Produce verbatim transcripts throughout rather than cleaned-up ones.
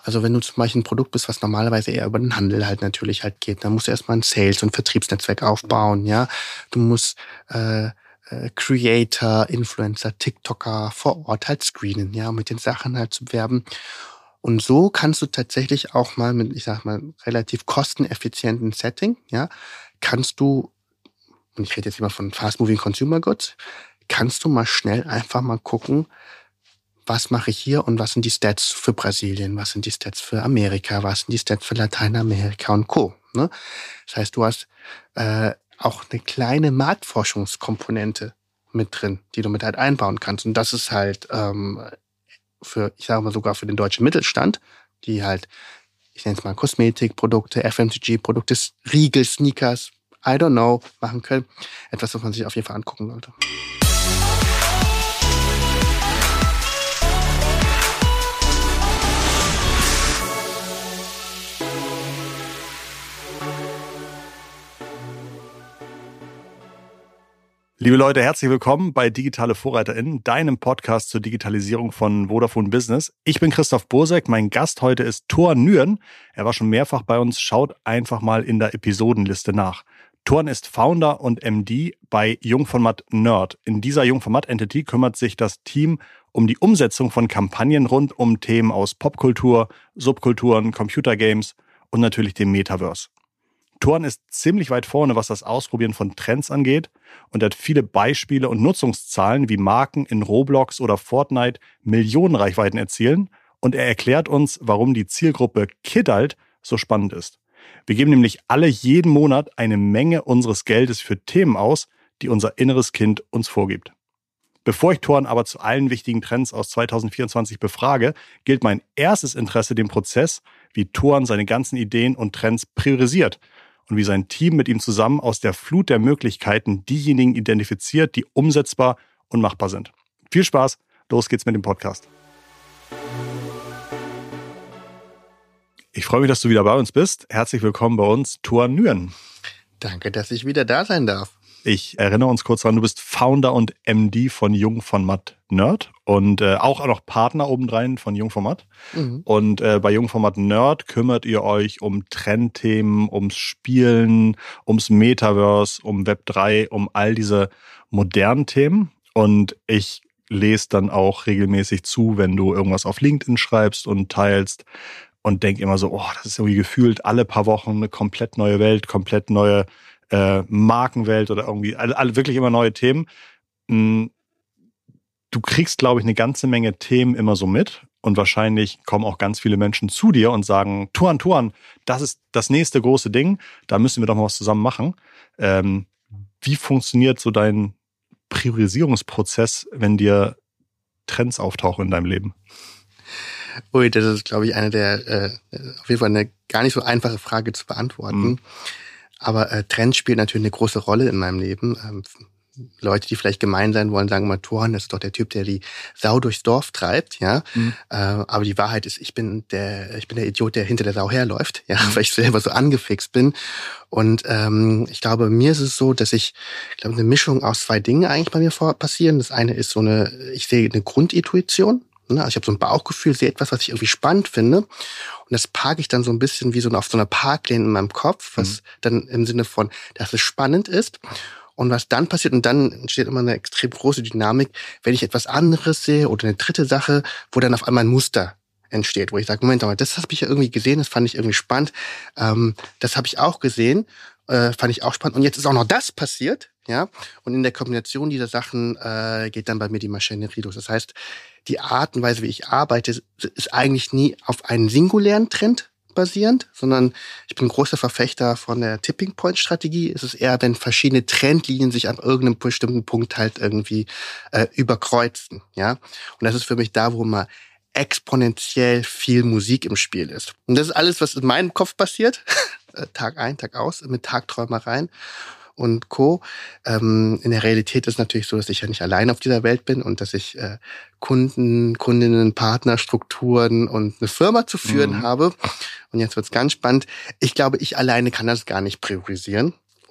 Also wenn du zum Beispiel ein Produkt bist, was normalerweise eher über den Handel halt natürlich halt geht, dann musst du erstmal ein Sales- und Vertriebsnetzwerk aufbauen, ja. Du musst äh, äh, Creator, Influencer, TikToker vor Ort halt screenen, ja, um mit den Sachen halt zu werben. Und so kannst du tatsächlich auch mal mit, ich sag mal, relativ kosteneffizienten Setting, ja, kannst du, und ich rede jetzt immer von Fast-Moving Consumer Goods, kannst du mal schnell einfach mal gucken, was mache ich hier und was sind die Stats für Brasilien, was sind die Stats für Amerika, was sind die Stats für Lateinamerika und Co. Ne? Das heißt, du hast äh, auch eine kleine Marktforschungskomponente mit drin, die du mit halt einbauen kannst. Und das ist halt ähm, für, ich sage mal sogar für den deutschen Mittelstand, die halt, ich nenne es mal Kosmetikprodukte, F M C G-Produkte, Riegel, Sneakers, I don't know, machen können. Etwas, was man sich auf jeden Fall angucken sollte. Liebe Leute, herzlich willkommen bei Digitale VorreiterInnen, deinem Podcast zur Digitalisierung von Vodafone Business. Ich bin Christoph Bosek, mein Gast heute ist Thorn Nguyen. Er war schon mehrfach bei uns, schaut einfach mal in der Episodenliste nach. Thorn ist Founder und M D bei Jung von Matt Nerd. In dieser Jung von Matt Entity kümmert sich das Team um die Umsetzung von Kampagnen rund um Themen aus Popkultur, Subkulturen, Computergames und natürlich dem Metaverse. Thorn ist ziemlich weit vorne, was das Ausprobieren von Trends angeht und hat viele Beispiele und Nutzungszahlen, wie Marken in Roblox oder Fortnite Millionenreichweiten erzielen. Und er erklärt uns, warum die Zielgruppe Kidult so spannend ist. Wir geben nämlich alle jeden Monat eine Menge unseres Geldes für Themen aus, die unser inneres Kind uns vorgibt. Bevor ich Thorn aber zu allen wichtigen Trends aus zwanzig vierundzwanzig befrage, gilt mein erstes Interesse dem Prozess, wie Thorn seine ganzen Ideen und Trends priorisiert und wie sein Team mit ihm zusammen aus der Flut der Möglichkeiten diejenigen identifiziert, die umsetzbar und machbar sind. Viel Spaß, los geht's mit dem Podcast. Ich freue mich, dass du wieder bei uns bist. Herzlich willkommen bei uns, Thorn Nguyen. Danke, dass ich wieder da sein darf. Ich erinnere uns kurz daran, du bist Founder und M D von Jung von Matt Nerd und äh, auch noch Partner obendrein von Jung von Matt. Mhm. Und äh, bei Jung von Matt Nerd kümmert ihr euch um Trendthemen, ums Spielen, ums Metaverse, um Web drei, um all diese modernen Themen. Und ich lese dann auch regelmäßig zu, wenn du irgendwas auf LinkedIn schreibst und teilst und denke immer so, oh, das ist irgendwie gefühlt alle paar Wochen eine komplett neue Welt, komplett neue Äh, Markenwelt oder irgendwie, alle, alle wirklich immer neue Themen. Du kriegst, glaube ich, eine ganze Menge Themen immer so mit und wahrscheinlich kommen auch ganz viele Menschen zu dir und sagen, Thorn, Thorn, das ist das nächste große Ding, da müssen wir doch mal was zusammen machen. Ähm, wie funktioniert so dein Priorisierungsprozess, wenn dir Trends auftauchen in deinem Leben? Ui, das ist, glaube ich, eine der, äh, auf jeden Fall eine gar nicht so einfache Frage zu beantworten. Mhm. Aber äh, Trends spielen natürlich eine große Rolle in meinem Leben. Ähm, Leute, die vielleicht gemein sein wollen, sagen immer, Thorn, das ist doch der Typ, der die Sau durchs Dorf treibt, ja. Mhm. Äh, aber die Wahrheit ist, ich bin der, ich bin der Idiot, der hinter der Sau herläuft, ja, mhm. weil ich selber so angefixt bin. Und ähm, ich glaube, mir ist es so, dass ich, ich glaube, eine Mischung aus zwei Dingen eigentlich bei mir vor passieren. Das eine ist so eine, ich sehe eine Grundintuition. Also ich habe so ein Bauchgefühl, sehe etwas, was ich irgendwie spannend finde. Und das parke ich dann so ein bisschen wie so auf so einer Parklane in meinem Kopf, was mhm. dann im Sinne von, dass es spannend ist. Und was dann passiert, und dann entsteht immer eine extrem große Dynamik, wenn ich etwas anderes sehe oder eine dritte Sache, wo dann auf einmal ein Muster entsteht, wo ich sage, Moment mal, das habe ich ja irgendwie gesehen, das fand ich irgendwie spannend. Ähm, das habe ich auch gesehen, äh, fand ich auch spannend. Und jetzt ist auch noch das passiert, ja. Und in der Kombination dieser Sachen äh, geht dann bei mir die Maschinerie los. Das heißt, die Art und Weise, wie ich arbeite, ist eigentlich nie auf einen singulären Trend basierend, sondern ich bin großer Verfechter von der Tipping-Point-Strategie. Es ist eher, wenn verschiedene Trendlinien sich an irgendeinem bestimmten Punkt halt irgendwie äh, überkreuzen, ja. Und das ist für mich da, wo mal exponentiell viel Musik im Spiel ist. Und das ist alles, was in meinem Kopf passiert, Tag ein, Tag aus, mit Tagträumereien und Co. Ähm, in der Realität ist es natürlich so, dass ich ja nicht allein auf dieser Welt bin und dass ich äh, Kunden, Kundinnen, Partnerstrukturen und eine Firma zu führen mhm. habe. Und jetzt wird's ganz spannend. Ich glaube, ich alleine kann das gar nicht priorisieren.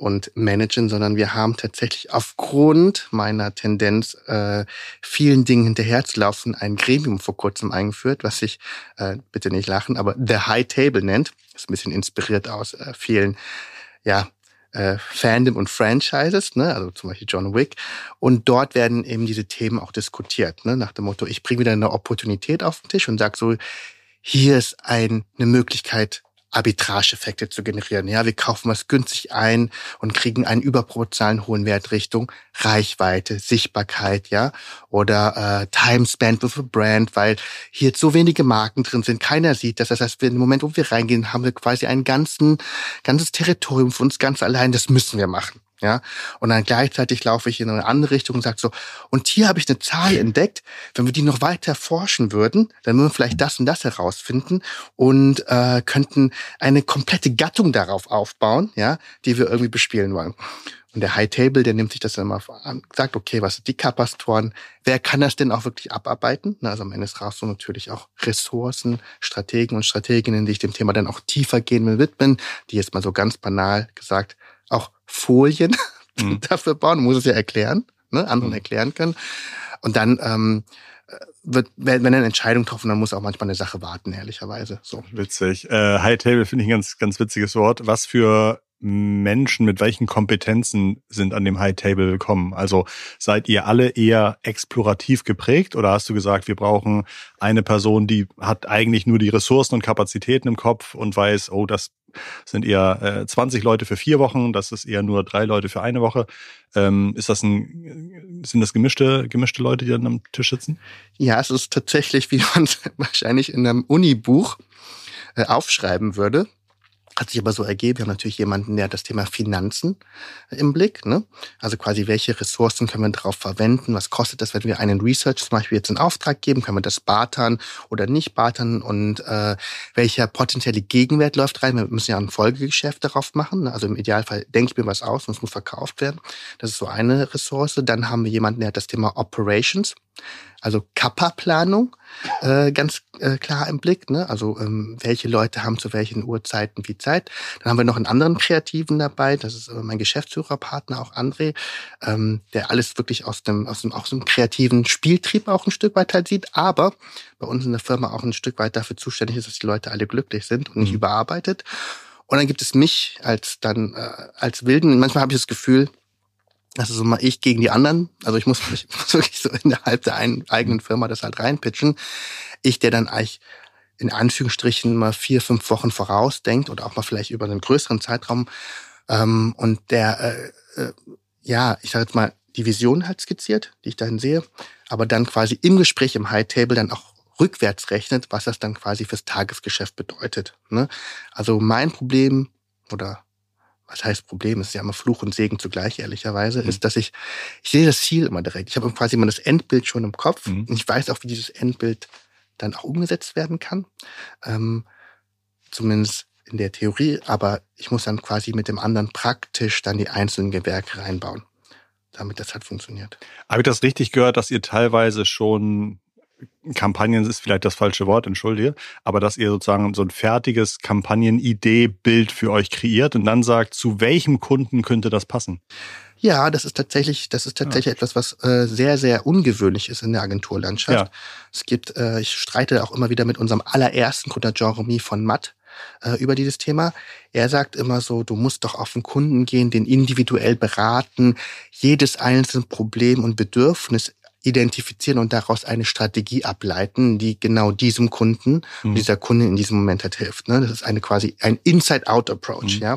und managen, sondern wir haben tatsächlich aufgrund meiner Tendenz, äh, vielen Dingen hinterherzulaufen, ein Gremium vor kurzem eingeführt, was sich, äh, bitte nicht lachen, aber The High Table nennt. Das ist ein bisschen inspiriert aus äh, vielen, ja, äh, Fandom und Franchises, ne, also zum Beispiel John Wick. Und dort werden eben diese Themen auch diskutiert, ne, nach dem Motto, ich bringe wieder eine Opportunität auf den Tisch und sag so, hier ist ein, eine Möglichkeit, Arbitrage-Effekte zu generieren. Ja, wir kaufen was günstig ein und kriegen einen überproportionalen hohen Wert Richtung Reichweite, Sichtbarkeit, ja, oder äh, Time spent with a Brand, weil hier so wenige Marken drin sind, keiner sieht das. Das heißt, wir, im Moment, wo wir reingehen, haben wir quasi ein ganzen, ganzes Territorium für uns ganz allein. Das müssen wir machen. Ja, und dann gleichzeitig laufe ich in eine andere Richtung und sage so, und hier habe ich eine Zahl entdeckt, wenn wir die noch weiter forschen würden, dann würden wir vielleicht das und das herausfinden und äh, könnten eine komplette Gattung darauf aufbauen, ja, die wir irgendwie bespielen wollen. Und der High Table, der nimmt sich das dann mal an, sagt, okay, was sind die Kapasteuren? Wer kann das denn auch wirklich abarbeiten? Also am Ende brauchst du natürlich auch Ressourcen, Strategen und Strateginnen, die sich dem Thema dann auch tiefer gehen widmen, die jetzt mal so ganz banal gesagt auch Folien mhm. dafür bauen, muss es ja erklären, ne, anderen mhm. erklären können. Und dann ähm, wird, wenn eine Entscheidung getroffen, dann muss auch manchmal eine Sache warten, ehrlicherweise. So. Witzig. Äh, High Table finde ich ein ganz, ganz witziges Wort. Was für Menschen mit welchen Kompetenzen sind an dem High Table gekommen? Also seid ihr alle eher explorativ geprägt oder hast du gesagt, wir brauchen eine Person, die hat eigentlich nur die Ressourcen und Kapazitäten im Kopf und weiß, oh, das sind eher äh, zwanzig Leute für vier Wochen, das ist eher nur drei Leute für eine Woche. Ähm, ist das ein, sind das gemischte, gemischte Leute, die dann am Tisch sitzen? Ja, es ist tatsächlich, wie man es wahrscheinlich in einem Unibuch äh, aufschreiben würde. Hat sich aber so ergeben, wir haben natürlich jemanden, der hat das Thema Finanzen im Blick, ne? Also quasi, welche Ressourcen können wir darauf verwenden? Was kostet das, wenn wir einen Research zum Beispiel jetzt in Auftrag geben? Können wir das bartern oder nicht bartern? Und äh, welcher potenzielle Gegenwert läuft rein? Wir müssen ja ein Folgegeschäft darauf machen. Ne? Also im Idealfall denke ich mir was aus und es muss verkauft werden. Das ist so eine Ressource. Dann haben wir jemanden, der hat das Thema Operations. Also Kappa-Planung äh, ganz äh, klar im Blick, ne? Also ähm, welche Leute haben zu welchen Uhrzeiten wie Zeit. Dann haben wir noch einen anderen Kreativen dabei, das ist äh, mein Geschäftsführerpartner, auch André, ähm, der alles wirklich aus dem aus dem aus dem kreativen Spieltrieb auch ein Stück weit halt sieht, aber bei uns in der Firma auch ein Stück weit dafür zuständig ist, dass die Leute alle glücklich sind und nicht mhm. überarbeitet. Und dann gibt es mich als dann äh, als Wilden. Manchmal habe ich das Gefühl, das ist so mal ich gegen die anderen. Also ich muss mich wirklich so innerhalb der einen, eigenen Firma das halt reinpitchen. Ich, der dann eigentlich in Anführungsstrichen mal vier, fünf Wochen vorausdenkt oder auch mal vielleicht über einen größeren Zeitraum. Ähm, und der, äh, äh, ja, ich sage jetzt mal, die Vision halt skizziert, die ich dahin sehe. Aber dann quasi im Gespräch im High Table dann auch rückwärts rechnet, was das dann quasi fürs Tagesgeschäft bedeutet. Ne? Also mein Problem oder was heißt Problem, es ist ja immer Fluch und Segen zugleich, ehrlicherweise, mhm. ist, dass ich, ich sehe das Ziel immer direkt. Ich habe quasi immer das Endbild schon im Kopf mhm. und ich weiß auch, wie dieses Endbild dann auch umgesetzt werden kann. Ähm, zumindest in der Theorie, aber ich muss dann quasi mit dem anderen praktisch dann die einzelnen Gewerke reinbauen, damit das halt funktioniert. Habe ich das richtig gehört, dass ihr teilweise schon Kampagnen ist vielleicht das falsche Wort, entschuldige, aber dass ihr sozusagen so ein fertiges Kampagnenidee-Bild für euch kreiert und dann sagt, zu welchem Kunden könnte das passen? Ja, das ist tatsächlich, das ist tatsächlich ja. etwas, was äh, sehr, sehr ungewöhnlich ist in der Agenturlandschaft. Ja. Es gibt, äh, ich streite auch immer wieder mit unserem allerersten Gründer Jeremy von Matt äh, über dieses Thema. Er sagt immer so, du musst doch auf den Kunden gehen, den individuell beraten, jedes einzelne Problem und Bedürfnis identifizieren und daraus eine Strategie ableiten, die genau diesem Kunden, mhm. dieser Kunde in diesem Moment halt hilft. Ne? Das ist eine quasi ein Inside-Out-Approach, mhm. ja.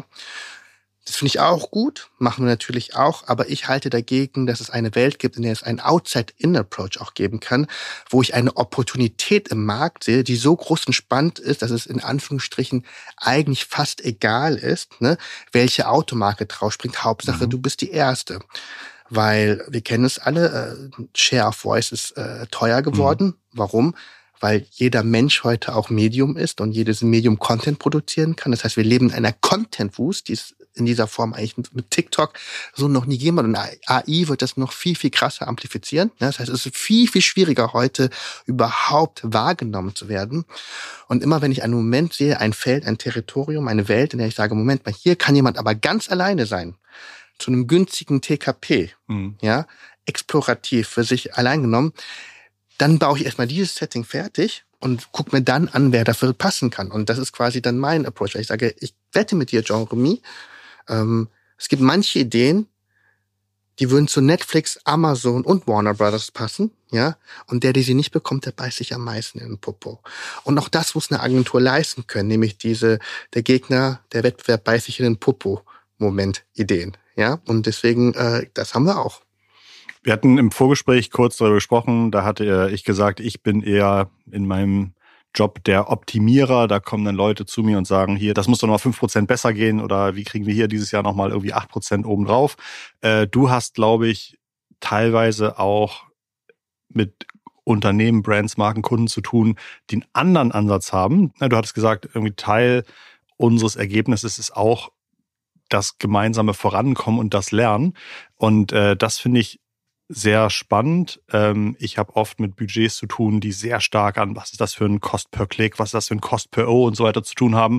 Das finde ich auch gut, machen wir natürlich auch, aber ich halte dagegen, dass es eine Welt gibt, in der es einen Outside-In-Approach auch geben kann, wo ich eine Opportunität im Markt sehe, die so groß und spannend ist, dass es in Anführungsstrichen eigentlich fast egal ist, ne, welche Automarke drauf springt. Hauptsache, mhm. du bist die Erste. Weil wir kennen es alle, äh, Share of Voice ist äh, teuer geworden. Mhm. Warum? Weil jeder Mensch heute auch Medium ist und jedes Medium Content produzieren kann. Das heißt, wir leben in einer Content-Wust, die ist in dieser Form eigentlich mit TikTok so noch nie gegeben hat. Und A I wird das noch viel, viel krasser amplifizieren. Das heißt, es ist viel, viel schwieriger heute überhaupt wahrgenommen zu werden. Und immer wenn ich einen Moment sehe, ein Feld, ein Territorium, eine Welt, in der ich sage, Moment mal, hier kann jemand aber ganz alleine sein, zu einem günstigen T K P, mhm. ja, explorativ für sich allein genommen, dann baue ich erstmal dieses Setting fertig und guck mir dann an, wer dafür passen kann. Und das ist quasi dann mein Approach. Ich sage, ich wette mit dir, Jean-Remy, ähm, es gibt manche Ideen, die würden zu Netflix, Amazon und Warner Brothers passen, ja. Und der, der sie nicht bekommt, der beißt sich am meisten in den Popo. Und auch das muss eine Agentur leisten können, nämlich diese, der Gegner, der Wettbewerb beißt sich in den Popo-Moment-Ideen, ja. Und deswegen, äh, das haben wir auch. Wir hatten im Vorgespräch kurz darüber gesprochen, da hatte ich gesagt, ich bin eher in meinem Job der Optimierer. Da kommen dann Leute zu mir und sagen, hier, das muss doch noch fünf Prozent besser gehen oder wie kriegen wir hier dieses Jahr nochmal irgendwie acht Prozent obendrauf. Äh, du hast, glaube ich, teilweise auch mit Unternehmen, Brands, Marken, Kunden zu tun, die einen anderen Ansatz haben. Du hattest gesagt, irgendwie Teil unseres Ergebnisses ist auch das gemeinsame Vorankommen und das Lernen. Und äh, das finde ich sehr spannend. Ähm, ich habe oft mit Budgets zu tun, die sehr stark an, was ist das für ein Cost per Klick, was ist das für ein Cost per O und so weiter zu tun haben.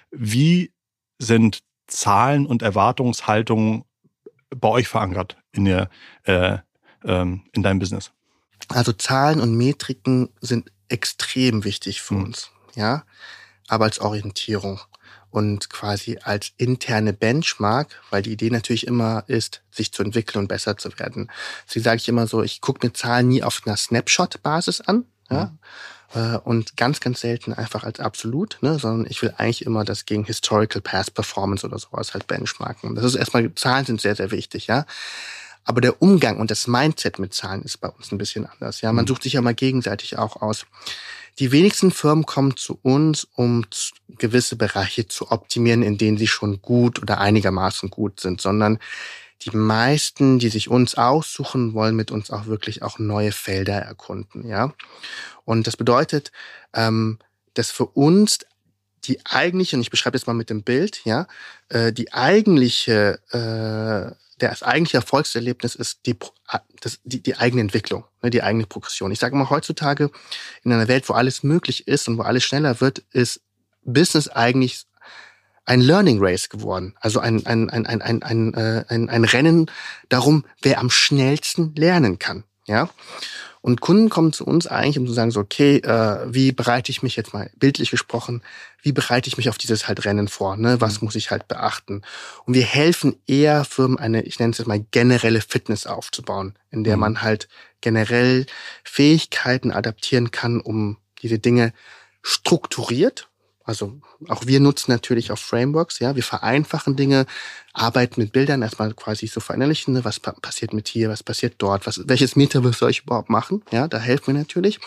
Wie sind Zahlen und Erwartungshaltungen bei euch verankert in der, äh, ähm, in deinem Business? Also Zahlen und Metriken sind extrem wichtig für mhm. uns, ja, aber als Orientierung. Und quasi als interne Benchmark, weil die Idee natürlich immer ist, sich zu entwickeln und besser zu werden. Deswegen sage ich immer so, ich gucke mir Zahlen nie auf einer Snapshot-Basis an, ja, mhm. und ganz, ganz selten einfach als absolut, ne, sondern ich will eigentlich immer das gegen Historical Past Performance oder sowas halt benchmarken. Das ist erstmal, Zahlen sind sehr, sehr wichtig, ja. Aber der Umgang und das Mindset mit Zahlen ist bei uns ein bisschen anders, ja. Man mhm. sucht sich ja mal gegenseitig auch aus. Die wenigsten Firmen kommen zu uns, um gewisse Bereiche zu optimieren, in denen sie schon gut oder einigermaßen gut sind, sondern die meisten, die sich uns aussuchen, wollen mit uns auch wirklich auch neue Felder erkunden, ja. Und das bedeutet, ähm, dass für uns die eigentliche, und ich beschreibe jetzt mal mit dem Bild, ja, äh, die eigentliche äh, Das eigentliche Erfolgserlebnis ist die, das, die, die eigene Entwicklung, ne, die eigene Progression. Ich sage immer, heutzutage in einer Welt, wo alles möglich ist und wo alles schneller wird, ist Business eigentlich ein Learning Race geworden. Also ein, ein, ein, ein, ein, ein, äh, ein, ein Rennen darum, wer am schnellsten lernen kann. Ja. Und Kunden kommen zu uns eigentlich, um zu sagen, so, okay, äh, wie bereite ich mich jetzt mal, bildlich gesprochen, wie bereite ich mich auf dieses halt Rennen vor, ne? Was muss ich halt beachten? Und wir helfen eher Firmen, eine, ich nenne es jetzt mal, generelle Fitness aufzubauen, in der mhm. man halt generell Fähigkeiten adaptieren kann, um diese Dinge strukturiert. Also auch wir nutzen natürlich auch Frameworks, ja, wir vereinfachen Dinge, arbeiten mit Bildern, erstmal quasi so verinnerlichen, ne? Was pa- passiert mit hier, was passiert dort, was, welches Metaverse soll ich überhaupt machen, ja, da helfen wir natürlich.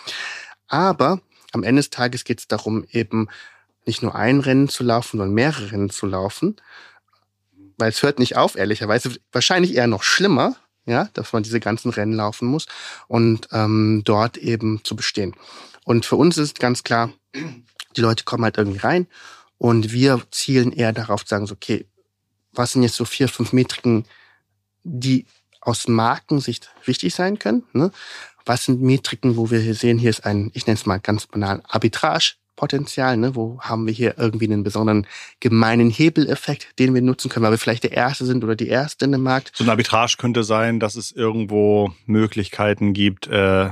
Aber am Ende des Tages geht es darum, eben nicht nur ein Rennen zu laufen, sondern mehrere Rennen zu laufen, weil es hört nicht auf, ehrlicherweise, wahrscheinlich eher noch schlimmer, ja, dass man diese ganzen Rennen laufen muss und ähm, dort eben zu bestehen. Und für uns ist ganz klar, die Leute kommen halt irgendwie rein und wir zielen eher darauf zu sagen, so, okay, was sind jetzt so vier, fünf Metriken, die aus Markensicht wichtig sein können, ne? Was sind Metriken, wo wir hier sehen, hier ist ein, ich nenne es mal ganz banal, Arbitrage-Potenzial, ne? Wo haben wir hier irgendwie einen besonderen gemeinen Hebeleffekt, den wir nutzen können, weil wir vielleicht der Erste sind oder die Erste in dem Markt. So ein Arbitrage könnte sein, dass es irgendwo Möglichkeiten gibt, äh,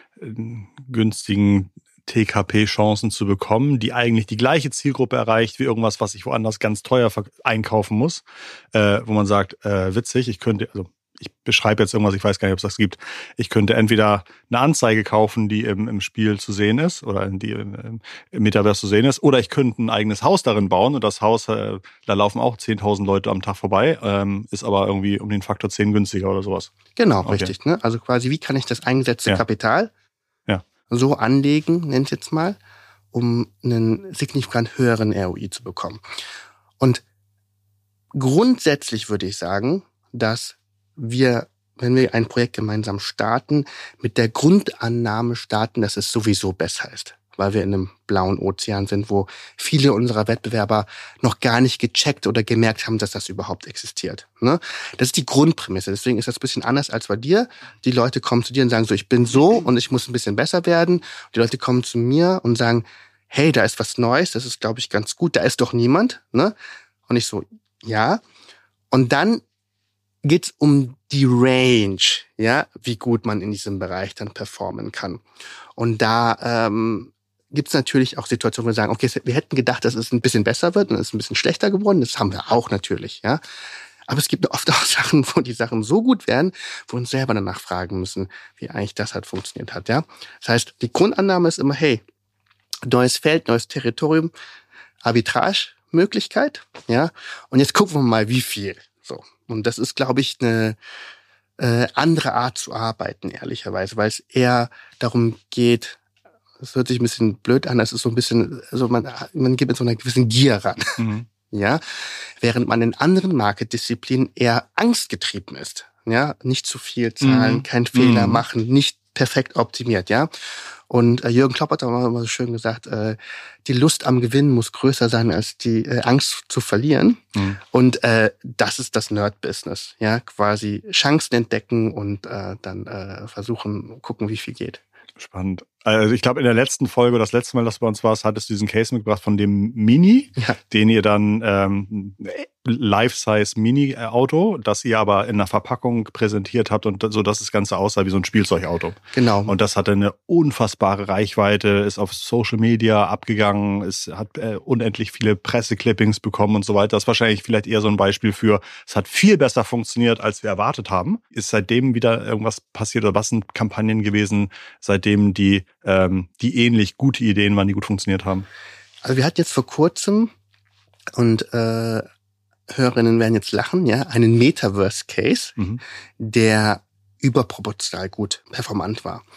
günstigen T K P-Chancen zu bekommen, die eigentlich die gleiche Zielgruppe erreicht wie irgendwas, was ich woanders ganz teuer einkaufen muss, äh, wo man sagt, äh, witzig, ich könnte, also ich beschreibe jetzt irgendwas, ich weiß gar nicht, ob es das gibt, ich könnte entweder eine Anzeige kaufen, die im, im Spiel zu sehen ist oder die im, im Metaverse zu sehen ist, oder ich könnte ein eigenes Haus darin bauen und das Haus, äh, da laufen auch zehntausend Leute am Tag vorbei, ähm, ist aber irgendwie um den Faktor zehn günstiger oder sowas. Genau, okay. Richtig. Ne? Also quasi, wie kann ich das eingesetzte ja. Kapital so anlegen, nennt jetzt mal, um einen signifikant höheren R O I zu bekommen. Und grundsätzlich würde ich sagen, dass wir, wenn wir ein Projekt gemeinsam starten, mit der Grundannahme starten, dass es sowieso besser ist. weil wir in einem blauen Ozean sind, wo viele unserer Wettbewerber noch gar nicht gecheckt oder gemerkt haben, dass das überhaupt existiert. Ne? Das ist die Grundprämisse. Deswegen ist das ein bisschen anders als bei dir. Die Leute kommen zu dir und sagen so, ich bin so und ich muss ein bisschen besser werden. Die Leute kommen zu mir und sagen, hey, da ist was Neues, das ist, glaube ich, ganz gut. Da ist doch niemand. Ne? Und ich so, ja. Und dann geht's um die Range, ja, wie gut man in diesem Bereich dann performen kann. Und da ähm, gibt's natürlich auch Situationen, wo wir sagen, okay, wir hätten gedacht, dass es ein bisschen besser wird und es ist ein bisschen schlechter geworden. Das haben wir auch natürlich, ja. Aber es gibt oft auch Sachen, wo die Sachen so gut werden, wo wir uns selber danach fragen müssen, wie eigentlich das halt funktioniert hat, ja. Das heißt, die Grundannahme ist immer, hey, neues Feld, neues Territorium, Arbitrage-Möglichkeit, ja. Und jetzt gucken wir mal, wie viel, so. Und das ist, glaube ich, eine äh, andere Art zu arbeiten, ehrlicherweise, weil es eher darum geht, es hört sich ein bisschen blöd an, das ist so ein bisschen, also man, man geht mit so einer gewissen Gier ran. Mhm. Ja, während man in anderen Market-Disziplinen eher angstgetrieben ist. Ja, nicht zu viel zahlen, mhm. keinen Fehler mhm. machen, nicht perfekt optimiert, ja. Und äh, Jürgen Klopp hat auch immer so schön gesagt, äh, die Lust am Gewinn muss größer sein als die äh, Angst zu verlieren. Mhm. Und äh, das ist das Nerd-Business, ja, quasi Chancen entdecken und äh, dann äh, versuchen, gucken, wie viel geht. Spannend. Also ich glaube, in der letzten Folge, das letzte Mal, dass du bei uns warst, hattest du diesen Case mitgebracht von dem Mini, ja. den ihr dann ähm, Life-Size-Mini-Auto, das ihr aber in einer Verpackung präsentiert habt und so, dass das Ganze aussah wie so ein Spielzeugauto. Genau. Und das hatte eine unfassbare Reichweite, ist auf Social Media abgegangen, es hat äh, unendlich viele Presseclippings bekommen und so weiter. Das ist wahrscheinlich vielleicht eher so ein Beispiel für, es hat viel besser funktioniert, als wir erwartet haben. Ist seitdem wieder irgendwas passiert oder was sind Kampagnen gewesen, seitdem die ähm, die ähnlich gute Ideen waren, die gut funktioniert haben? Also wir hatten jetzt vor kurzem, und äh, Hörerinnen werden jetzt lachen, ja, einen Metaverse-Case, mhm. der überproportional gut performant war.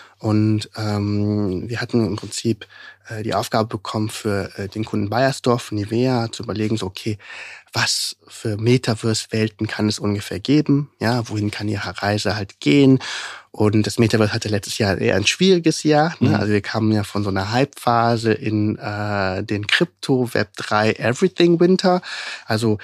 Und ähm, wir hatten im Prinzip äh, die Aufgabe bekommen, für äh, den Kunden Bayersdorf, Nivea, zu überlegen, so okay, was für Metaverse-Welten kann es ungefähr geben? Ja, wohin kann ihre Reise halt gehen? Und das Metaverse hatte letztes Jahr eher ein schwieriges Jahr. Ne? Mhm. Also wir kamen ja von so einer Hype-Phase in äh, den Krypto, Web drei, Everything Winter. Also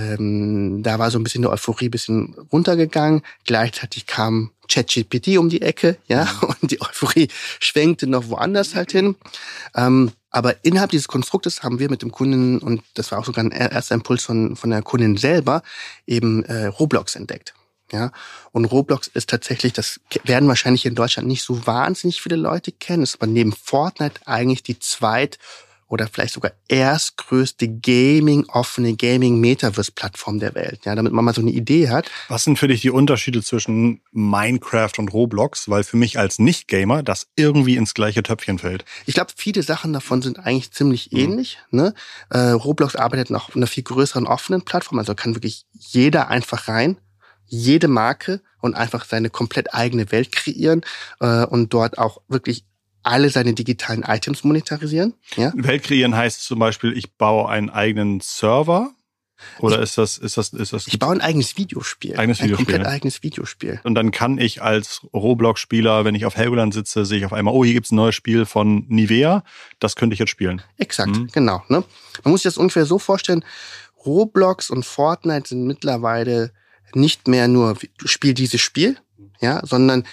ähm, da war so ein bisschen die Euphorie ein bisschen runtergegangen. Gleichzeitig kam ChatGPT um die Ecke, ja, mhm. und die Euphorie schwenkte noch woanders halt hin. Ähm, aber innerhalb dieses Konstruktes haben wir mit dem Kunden, und das war auch sogar ein erster Impuls von von der Kundin selber, eben äh, Roblox entdeckt. Ja, und Roblox ist tatsächlich, das werden wahrscheinlich in Deutschland nicht so wahnsinnig viele Leute kennen, ist aber neben Fortnite eigentlich die zweit- oder vielleicht sogar erstgrößte Gaming, offene Gaming-Metaverse-Plattform der Welt. Ja, damit man mal so eine Idee hat. Was sind für dich die Unterschiede zwischen Minecraft und Roblox? Weil für mich als Nicht-Gamer das irgendwie ins gleiche Töpfchen fällt. Ich glaube, viele Sachen davon sind eigentlich ziemlich mhm. ähnlich. Ne? Äh, Roblox arbeitet noch auf einer viel größeren offenen Plattform, also kann wirklich jeder einfach rein. Jede Marke und einfach seine komplett eigene Welt kreieren äh, und dort auch wirklich alle seine digitalen Items monetarisieren. Ja? Welt kreieren heißt zum Beispiel, ich baue einen eigenen Server? Oder ich, ist das, ist das, ist das? Ich baue ein eigenes Videospiel. Eigenes ein Videospiel. komplett eigenes Videospiel. Und dann kann ich als Roblox-Spieler, wenn ich auf Helgoland sitze, sehe ich auf einmal, oh, hier gibt's ein neues Spiel von Nivea. Das könnte ich jetzt spielen. Exakt, mhm. genau. Ne? Man muss sich das ungefähr so vorstellen, Roblox und Fortnite sind mittlerweile nicht mehr nur, du spiel dieses Spiel, ja, sondern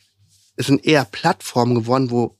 es sind eher Plattformen geworden, wo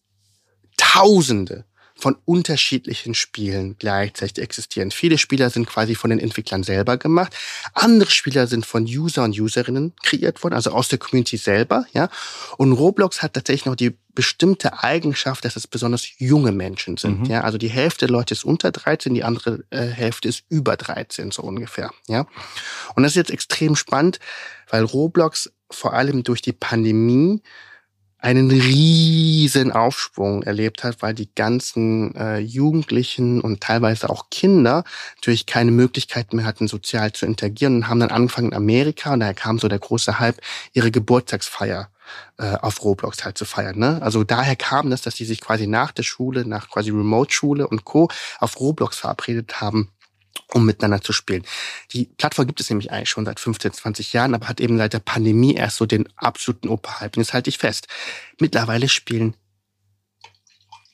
Tausende von unterschiedlichen Spielen gleichzeitig existieren. Viele Spieler sind quasi von den Entwicklern selber gemacht. Andere Spieler sind von User und Userinnen kreiert worden, also aus der Community selber, ja. Und Roblox hat tatsächlich noch die bestimmte Eigenschaft, dass es besonders junge Menschen sind, mhm. ja. Also die Hälfte der Leute ist unter dreizehn, die andere äh, Hälfte ist über dreizehn, so ungefähr, ja. Und das ist jetzt extrem spannend, weil Roblox vor allem durch die Pandemie einen riesen Aufschwung erlebt hat, weil die ganzen äh, Jugendlichen und teilweise auch Kinder natürlich keine Möglichkeit mehr hatten, sozial zu interagieren und haben dann angefangen in Amerika, und daher kam so der große Hype, ihre Geburtstagsfeier äh, auf Roblox halt zu feiern. Ne? Also daher kam das, dass die sich quasi nach der Schule, nach quasi Remote-Schule und Co. auf Roblox verabredet haben, um miteinander zu spielen. Die Plattform gibt es nämlich eigentlich schon seit fünfzehn, zwanzig Jahren, aber hat eben seit der Pandemie erst so den absoluten Oberhype. Und jetzt halte ich fest, mittlerweile spielen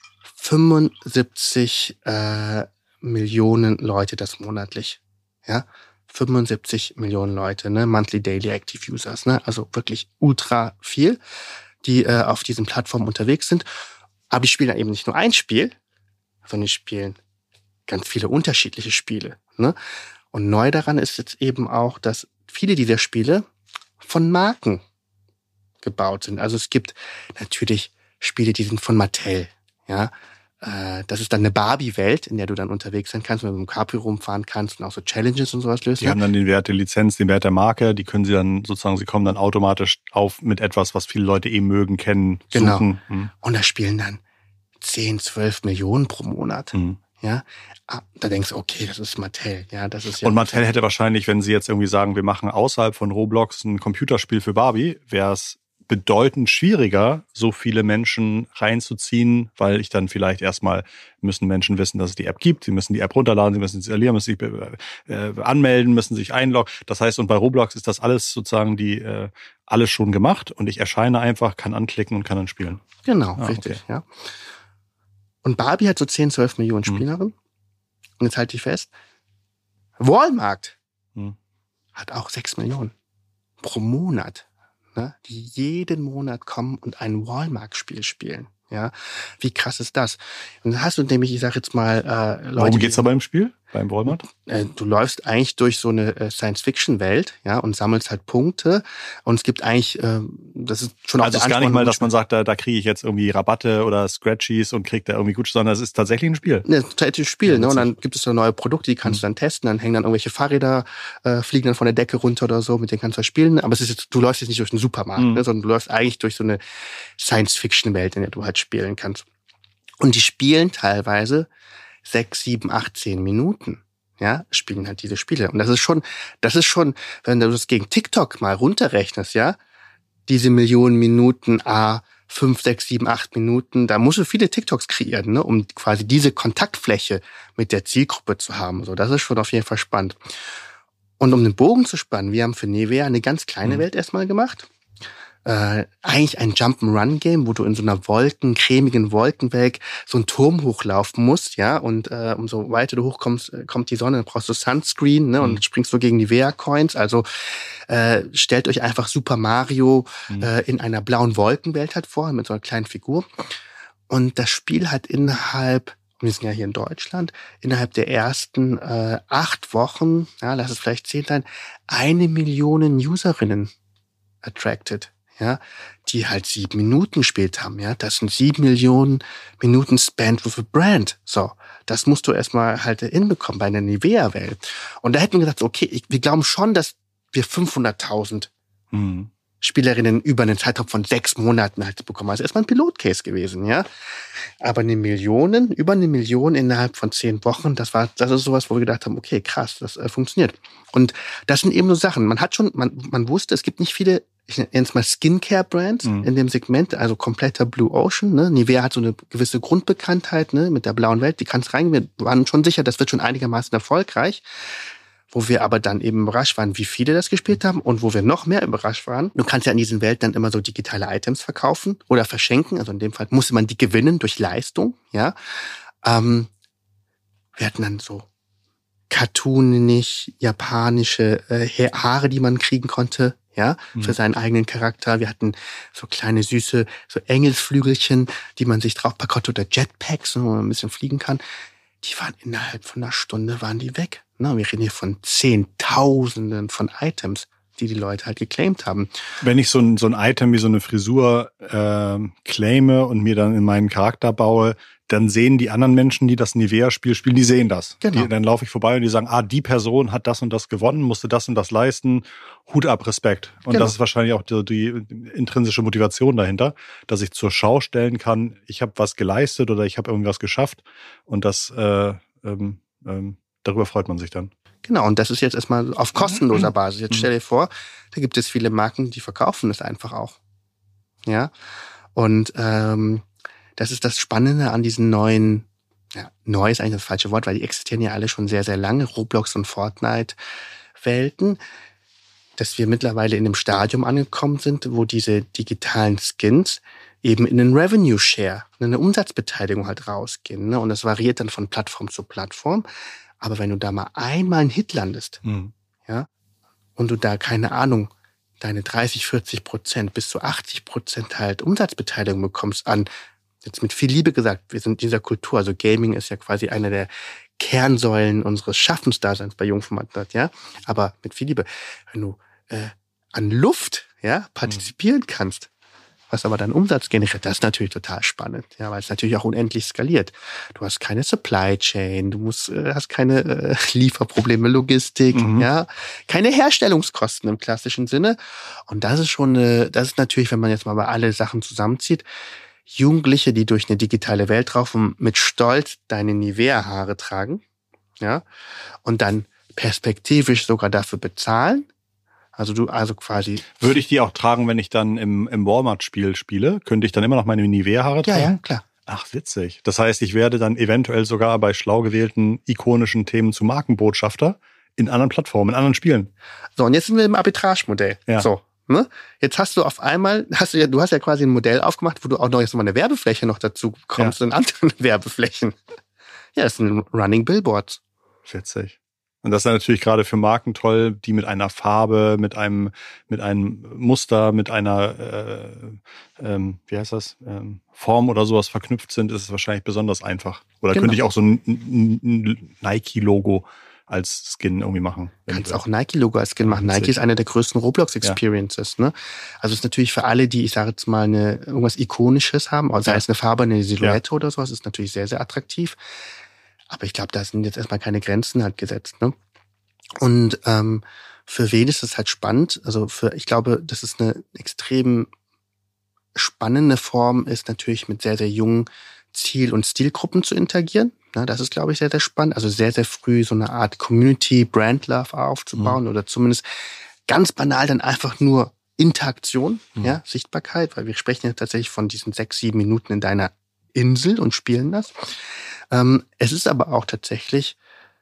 fünfundsiebzig äh, Millionen Leute das monatlich. Ja, fünfundsiebzig Millionen Leute, ne, monthly daily active users, ne, also wirklich ultra viel, die äh, auf diesen Plattformen unterwegs sind. Aber die spielen dann eben nicht nur ein Spiel, sondern die spielen ganz viele unterschiedliche Spiele, ne. Und neu daran ist jetzt eben auch, dass viele dieser Spiele von Marken gebaut sind. Also es gibt natürlich Spiele, die sind von Mattel, ja. Das ist dann eine Barbie-Welt, in der du dann unterwegs sein kannst, wenn du mit dem Cabrio rumfahren kannst und auch so Challenges und sowas löst. Die haben dann den Wert der Lizenz, den Wert der Marke, die können sie dann sozusagen, sie kommen dann automatisch auf mit etwas, was viele Leute eben mögen, kennen, suchen. Genau. Mhm. Und da spielen dann zehn, zwölf Millionen pro Monat. Mhm. Ja, da denkst du, okay, das ist Mattel. Ja, das ist ja. Und Mattel hätte wahrscheinlich, wenn sie jetzt irgendwie sagen, wir machen außerhalb von Roblox ein Computerspiel für Barbie, wäre es bedeutend schwieriger, so viele Menschen reinzuziehen, weil ich dann vielleicht erstmal müssen Menschen wissen, dass es die App gibt, sie müssen die App runterladen, sie müssen sie installieren, müssen sich äh, anmelden, müssen sich einloggen. Das heißt, und bei Roblox ist das alles sozusagen die äh, alles schon gemacht und ich erscheine einfach, kann anklicken und kann dann spielen. Genau, ah, richtig, okay. Ja. Und Barbie hat so zehn, zwölf Millionen Spielerinnen. Hm. Und jetzt halte ich fest, Walmart hm. hat auch sechs Millionen pro Monat. Die jeden Monat kommen und ein Walmart-Spiel spielen. Ja, wie krass ist das? Und dann hast du nämlich, ich sag jetzt mal, äh, Leute. Worum geht's da beim Spiel? Beim Walmart? Äh, du läufst eigentlich durch so eine äh, Science-Fiction-Welt, ja, und sammelst halt Punkte. Und es gibt eigentlich, äh, das ist schon auch also es ist gar nicht mal, dass man sagt, da, da kriege ich jetzt irgendwie Rabatte oder Scratchies und krieg da irgendwie gut, sondern es ist tatsächlich ein Spiel. Ja, tatsächlich ein Spiel, ja, ne? Und dann gibt es so neue Produkte, die kannst mhm. du dann testen. Dann hängen dann irgendwelche Fahrräder, äh, fliegen dann von der Decke runter oder so, mit denen kannst du spielen. Aber es ist jetzt, du läufst jetzt nicht durch einen Supermarkt, mhm. ne? Sondern du läufst eigentlich durch so eine Science-Fiction-Welt, in der du halt spielen kannst. Und die spielen teilweise sechs, sieben, acht, zehn Minuten. Ja, spielen halt diese Spiele. Und das ist schon, das ist schon, wenn du das gegen TikTok mal runterrechnest, ja, diese Millionen Minuten, ah, fünf, sechs, sieben, acht Minuten, da musst du viele TikToks kreieren, ne, um quasi diese Kontaktfläche mit der Zielgruppe zu haben. So, das ist schon auf jeden Fall spannend. Und um den Bogen zu spannen, wir haben für Nivea eine ganz kleine mhm. Welt erstmal gemacht. Äh, eigentlich ein Jump'n'Run-Game, wo du in so einer Wolken, cremigen Wolkenwelt so einen Turm hochlaufen musst, ja, und äh, umso weiter du hochkommst, kommt die Sonne, dann brauchst du Sunscreen, ne, mhm. und springst du gegen die Nivea-Coins, also äh, stellt euch einfach Super Mario mhm. äh, in einer blauen Wolkenwelt halt vor, mit so einer kleinen Figur, und das Spiel hat innerhalb, wir sind ja hier in Deutschland, innerhalb der ersten äh, acht Wochen, ja, lass es vielleicht zehn sein, eine Million Userinnen attracted. Ja, die halt sieben Minuten gespielt haben, ja. Das sind sieben Millionen Minuten spent with a brand. So. Das musst du erstmal halt hinbekommen bei einer Nivea-Welt. Und da hätten wir gesagt, okay, ich, wir glauben schon, dass wir fünfhunderttausend mhm. Spielerinnen über einen Zeitraum von sechs Monaten halt bekommen. Also erstmal ein Pilotcase gewesen, ja. Aber eine Million, über eine Million innerhalb von zehn Wochen, das war, das ist sowas, wo wir gedacht haben, okay, krass, das äh, funktioniert. Und das sind eben so Sachen. Man hat schon, man, man wusste, es gibt nicht viele, ich nenne es mal Skincare-Brands mhm. in dem Segment, also kompletter Blue Ocean. Ne? Nivea hat so eine gewisse Grundbekanntheit, ne, mit der blauen Welt, die kannst rein. Wir waren schon sicher, das wird schon einigermaßen erfolgreich. Wo wir aber dann eben überrascht waren, wie viele das gespielt haben, und wo wir noch mehr überrascht waren. Du kannst ja in diesen Welt dann immer so digitale Items verkaufen oder verschenken. Also in dem Fall musste man die gewinnen durch Leistung. Ja, ähm, wir hatten dann so cartoonisch japanische äh, Haare, die man kriegen konnte. Ja, mhm. für seinen eigenen Charakter. Wir hatten so kleine, süße, so Engelsflügelchen, die man sich draufpacken konnte, oder Jetpacks, wo man ein bisschen fliegen kann. Die waren innerhalb von einer Stunde, waren die weg. Na, wir reden hier von Zehntausenden von Items, die die Leute halt geclaimt haben. Wenn ich so ein, so ein Item wie so eine Frisur äh, claime und mir dann in meinen Charakter baue, dann sehen die anderen Menschen, die das Nivea-Spiel spielen, die sehen das. Genau. Die, dann laufe ich vorbei und die sagen, ah, die Person hat das und das gewonnen, musste das und das leisten. Hut ab, Respekt. Und genau. Das ist wahrscheinlich auch die, die intrinsische Motivation dahinter, dass ich zur Schau stellen kann, ich habe was geleistet oder ich habe irgendwas geschafft. Und das äh, ähm, ähm, darüber freut man sich dann. Genau, und das ist jetzt erstmal auf kostenloser Basis. Jetzt stell dir vor, da gibt es viele Marken, die verkaufen das einfach auch. Ja, und ähm, das ist das Spannende an diesen neuen, ja, neu ist eigentlich das falsche Wort, weil die existieren ja alle schon sehr, sehr lange, Roblox und Fortnite-Welten, dass wir mittlerweile in einem Stadium angekommen sind, wo diese digitalen Skins eben in den Revenue Share, in eine Umsatzbeteiligung halt rausgehen. Ne? Und das variiert dann von Plattform zu Plattform. Aber wenn du da mal einmal einen Hit landest, mhm. ja, und du da, keine Ahnung, deine dreißig, vierzig Prozent bis zu achtzig Prozent halt Umsatzbeteiligung bekommst an, jetzt mit viel Liebe gesagt, wir sind in dieser Kultur, also Gaming ist ja quasi eine der Kernsäulen unseres Schaffensdaseins bei Jungformat, ja, aber mit viel Liebe, wenn du äh, an Luft, ja, partizipieren mhm. kannst, was aber dann Umsatz generiert, das ist natürlich total spannend, ja, weil es natürlich auch unendlich skaliert. Du hast keine Supply Chain, du musst, äh, hast keine äh, Lieferprobleme, Logistik, mhm. ja, keine Herstellungskosten im klassischen Sinne. Und das ist schon, äh, das ist natürlich, wenn man jetzt mal bei alle Sachen zusammenzieht, Jugendliche, die durch eine digitale Welt laufen, mit Stolz deine Nivea-Haare tragen, ja, und dann perspektivisch sogar dafür bezahlen. Also du, also quasi. Würde ich die auch tragen, wenn ich dann im, im Walmart-Spiel spiele? Könnte ich dann immer noch meine Nivea-Haare tragen? Ja, ja, klar. Ach, witzig. Das heißt, ich werde dann eventuell sogar bei schlau gewählten ikonischen Themen zu Markenbotschafter in anderen Plattformen, in anderen Spielen. So, und jetzt sind wir im Arbitragemodell. Ja. So, ne? Jetzt hast du auf einmal, hast du ja, du hast ja quasi ein Modell aufgemacht, wo du auch noch jetzt mal eine Werbefläche noch dazu bekommst, ja. in anderen Werbeflächen. Ja, das sind Running Billboards. Witzig. Und das ist natürlich gerade für Marken toll, die mit einer Farbe, mit einem mit einem Muster, mit einer äh, ähm, wie heißt das ähm, Form oder sowas verknüpft sind, ist es wahrscheinlich besonders einfach. Oder genau. Könnte ich auch so ein, ein Nike-Logo als Skin irgendwie machen? Du kannst auch ein Nike-Logo als Skin machen. Nike ist eine der größten Roblox-Experiences. Ja. Ne? Also es ist natürlich für alle, die, ich sage jetzt mal, eine, irgendwas Ikonisches haben, sei ja. es eine Farbe, eine Silhouette ja. oder sowas, ist natürlich sehr, sehr attraktiv. Aber ich glaube, da sind jetzt erstmal keine Grenzen halt gesetzt. Ne? Und ähm, für wen ist das halt spannend? Also für, ich glaube, das ist eine extrem spannende Form, ist natürlich mit sehr, sehr jungen Ziel- und Stilgruppen zu interagieren. Na, das ist, glaube ich, sehr, sehr spannend. Also sehr, sehr früh so eine Art Community, Brand Love aufzubauen mhm. oder zumindest ganz banal dann einfach nur Interaktion, mhm. ja, Sichtbarkeit, weil wir sprechen ja tatsächlich von diesen sechs, sieben Minuten in deiner Insel und spielen das. Ähm, es ist aber auch tatsächlich,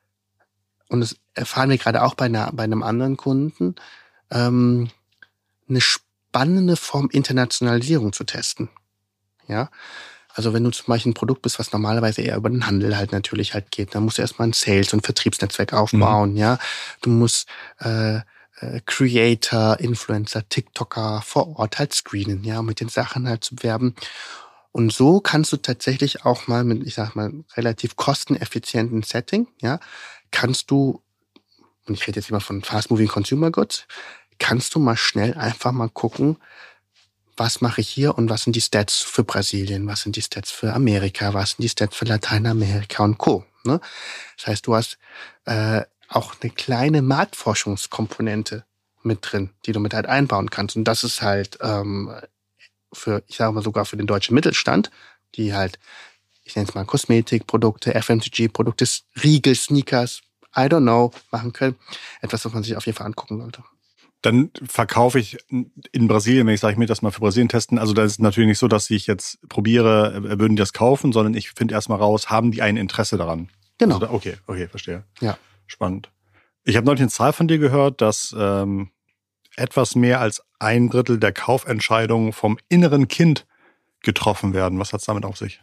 und das erfahren wir gerade auch bei, einer, bei einem anderen Kunden, ähm, eine spannende Form Internationalisierung zu testen. Ja, also wenn du zum Beispiel ein Produkt bist, was normalerweise eher über den Handel halt natürlich halt geht, dann musst du erstmal ein Sales- und Vertriebsnetzwerk aufbauen, mhm. ja. Du musst äh, äh, Creator, Influencer, TikToker vor Ort halt screenen, ja, um mit den Sachen halt zu werben. Und so kannst du tatsächlich auch mal mit, ich sag mal, relativ kosteneffizienten Setting, ja, kannst du, und ich rede jetzt immer von Fast-Moving Consumer Goods, kannst du mal schnell einfach mal gucken, was mache ich hier und was sind die Stats für Brasilien, was sind die Stats für Amerika, was sind die Stats für Lateinamerika und Co. Ne? Das heißt, du hast äh, auch eine kleine Marktforschungskomponente mit drin, die du mit halt einbauen kannst. Und das ist halt ähm, für, ich sage mal sogar für den deutschen Mittelstand, die halt, ich nenne es mal Kosmetikprodukte, F M C G-Produkte, Riegel, Sneakers, I don't know, machen können. Etwas, was man sich auf jeden Fall angucken sollte. Dann verkaufe ich in Brasilien, wenn ich sage, ich will das mal für Brasilien testen. Also da ist es natürlich nicht so, dass ich jetzt probiere, würden die das kaufen, sondern ich finde erstmal raus, haben die ein Interesse daran? Genau. Also da, okay, okay, verstehe. Ja. Spannend. Ich habe neulich eine Zahl von dir gehört, dass ähm, etwas mehr als ein Drittel der Kaufentscheidungen vom inneren Kind getroffen werden. Was hat es damit auf sich?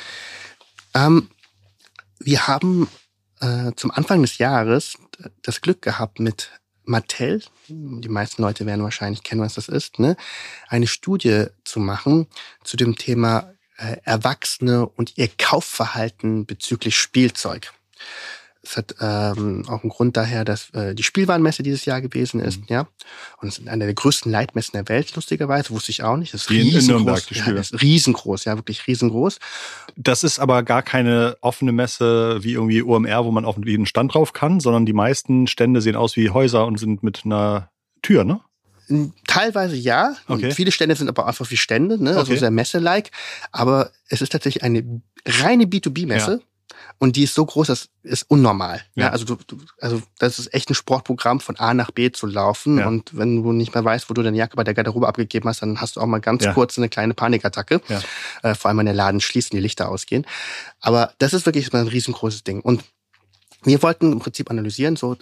Ähm, wir haben äh, zum Anfang des Jahres das Glück gehabt, mit Mattel, die meisten Leute werden wahrscheinlich kennen, was das ist, ne, eine Studie zu machen zu dem Thema äh, Erwachsene und ihr Kaufverhalten bezüglich Spielzeug. Es hat ähm, auch einen Grund daher, dass äh, die Spielwarenmesse dieses Jahr gewesen ist, mhm. ja. Und es ist eine der größten Leitmessen der Welt, lustigerweise, wusste ich auch nicht. Das ist die riesengroß. In Nürnberg, die ja, das ist riesengroß, ja, wirklich riesengroß. Das ist aber gar keine offene Messe wie irgendwie O M R, wo man auf jeden Stand drauf kann, sondern die meisten Stände sehen aus wie Häuser und sind mit einer Tür, ne? Teilweise ja. Okay. Viele Stände sind aber einfach wie Stände, ne? Also okay. sehr Messe-like. Aber es ist tatsächlich eine reine B zwei B-Messe. Ja. Und die ist so groß, das ist unnormal. Ja. Ja, also, du, du, also das ist echt ein Sportprogramm, von A nach B zu laufen. Ja. Und wenn du nicht mehr weißt, wo du deine Jacke bei der Garderobe abgegeben hast, dann hast du auch mal ganz ja. kurz eine kleine Panikattacke. Ja. Äh, vor allem, wenn der Laden schließt und die Lichter ausgehen. Aber das ist wirklich ein riesengroßes Ding. Und wir wollten im Prinzip analysieren, so in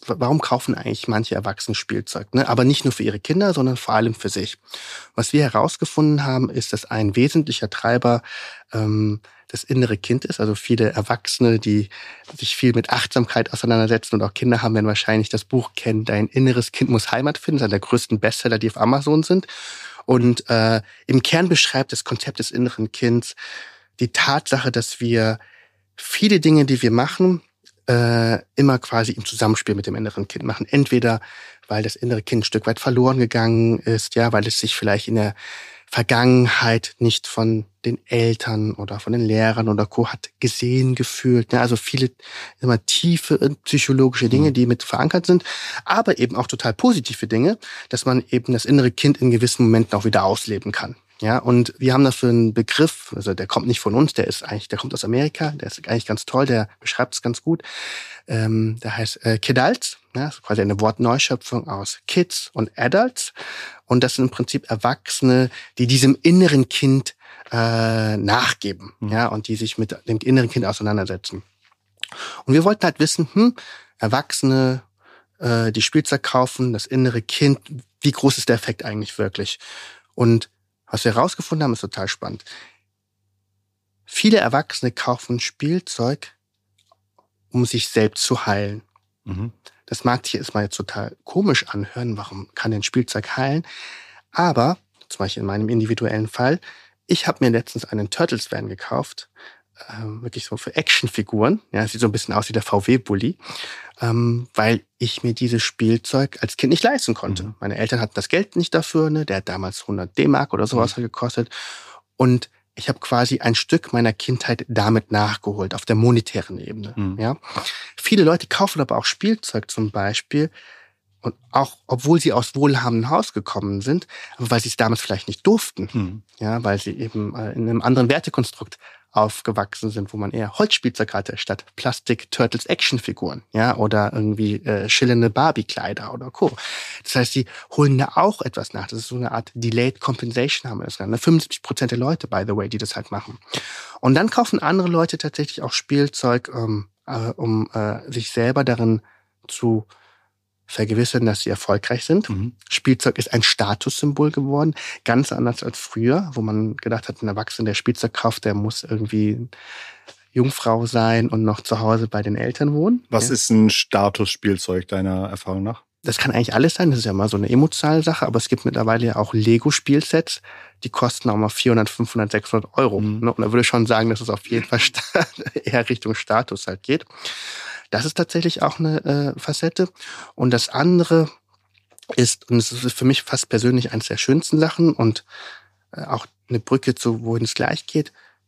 warum kaufen eigentlich manche Erwachsene Spielzeug? Ne? Aber nicht nur für ihre Kinder, sondern vor allem für sich. Was wir herausgefunden haben, ist, dass ein wesentlicher Treiber ähm, das innere Kind ist. Also viele Erwachsene, die sich viel mit Achtsamkeit auseinandersetzen und auch Kinder haben, werden wahrscheinlich das Buch kennen, Dein inneres Kind muss Heimat finden. Das ist einer der größten Bestseller, die auf Amazon sind. Und äh, im Kern beschreibt das Konzept des inneren Kinds die Tatsache, dass wir viele Dinge, die wir machen, äh, immer quasi im Zusammenspiel mit dem inneren Kind machen. Entweder, weil das innere Kind ein Stück weit verloren gegangen ist, ja, weil es sich vielleicht in der Vergangenheit nicht von den Eltern oder von den Lehrern oder Co. hat gesehen, gefühlt. Ja, also viele immer tiefe psychologische Dinge, die mit verankert sind, aber eben auch total positive Dinge, dass man eben das innere Kind in gewissen Momenten auch wieder ausleben kann. Ja, und wir haben dafür einen Begriff, also der kommt nicht von uns, der ist eigentlich, der kommt aus Amerika, der ist eigentlich ganz toll, der beschreibt es ganz gut. Ähm, der heißt äh, Kidults, ja, das ist quasi eine Wortneuschöpfung aus Kids und Adults. Und das sind im Prinzip Erwachsene, die diesem inneren Kind äh, nachgeben, mhm. ja, und die sich mit dem inneren Kind auseinandersetzen. Und wir wollten halt wissen, hm, Erwachsene, äh, die Spielzeug kaufen, das innere Kind, wie groß ist der Effekt eigentlich wirklich? Und was wir herausgefunden haben, ist total spannend. Viele Erwachsene kaufen Spielzeug, um sich selbst zu heilen. Mhm. Das mag sich erstmal jetzt total komisch anhören. Warum kann denn Spielzeug heilen? Aber, zum Beispiel in meinem individuellen Fall, ich habe mir letztens einen Turtles-Van gekauft, äh, wirklich so für Actionfiguren. Ja, sieht so ein bisschen aus wie der V W-Bully, ähm, weil ich mir dieses Spielzeug als Kind nicht leisten konnte. Mhm. Meine Eltern hatten das Geld nicht dafür, ne? Der hat damals hundert D-Mark oder sowas mhm. gekostet. Und ich habe quasi ein Stück meiner Kindheit damit nachgeholt, auf der monetären Ebene. Mhm. Ja? Viele Leute kaufen aber auch Spielzeug zum Beispiel, und auch, obwohl sie aus wohlhabendem Haus gekommen sind, aber weil sie es damals vielleicht nicht durften. Mhm. Ja, weil sie eben äh, in einem anderen Wertekonstrukt aufgewachsen sind, wo man eher Holzspielzeug hatte statt Plastik-Turtles-Actionfiguren, ja, oder irgendwie äh, schillernde Barbie-Kleider oder Co. Das heißt, sie holen da auch etwas nach. Das ist so eine Art Delayed Compensation, haben wir das genannt. fünfundsiebzig Prozent der Leute, by the way, die das halt machen. Und dann kaufen andere Leute tatsächlich auch Spielzeug, ähm, äh, um äh, sich selber darin zu vergewissern, dass sie erfolgreich sind. Mhm. Spielzeug ist ein Statussymbol geworden, ganz anders als früher, wo man gedacht hat, ein Erwachsener, der Spielzeug kauft, der muss irgendwie Jungfrau sein und noch zu Hause bei den Eltern wohnen. Was ja. ist ein Statusspielzeug deiner Erfahrung nach? Das kann eigentlich alles sein, das ist ja mal so eine emotionale Sache, aber es gibt mittlerweile ja auch Lego-Spielsets, die kosten auch mal vierhundert, fünfhundert, sechshundert Euro. Mhm. Und da würde ich schon sagen, dass es auf jeden Fall eher Richtung Status halt geht. Das ist tatsächlich auch eine äh, Facette. Und das andere ist, und es ist für mich fast persönlich eines der schönsten Sachen und äh, auch eine Brücke zu, wohin es gleich geht,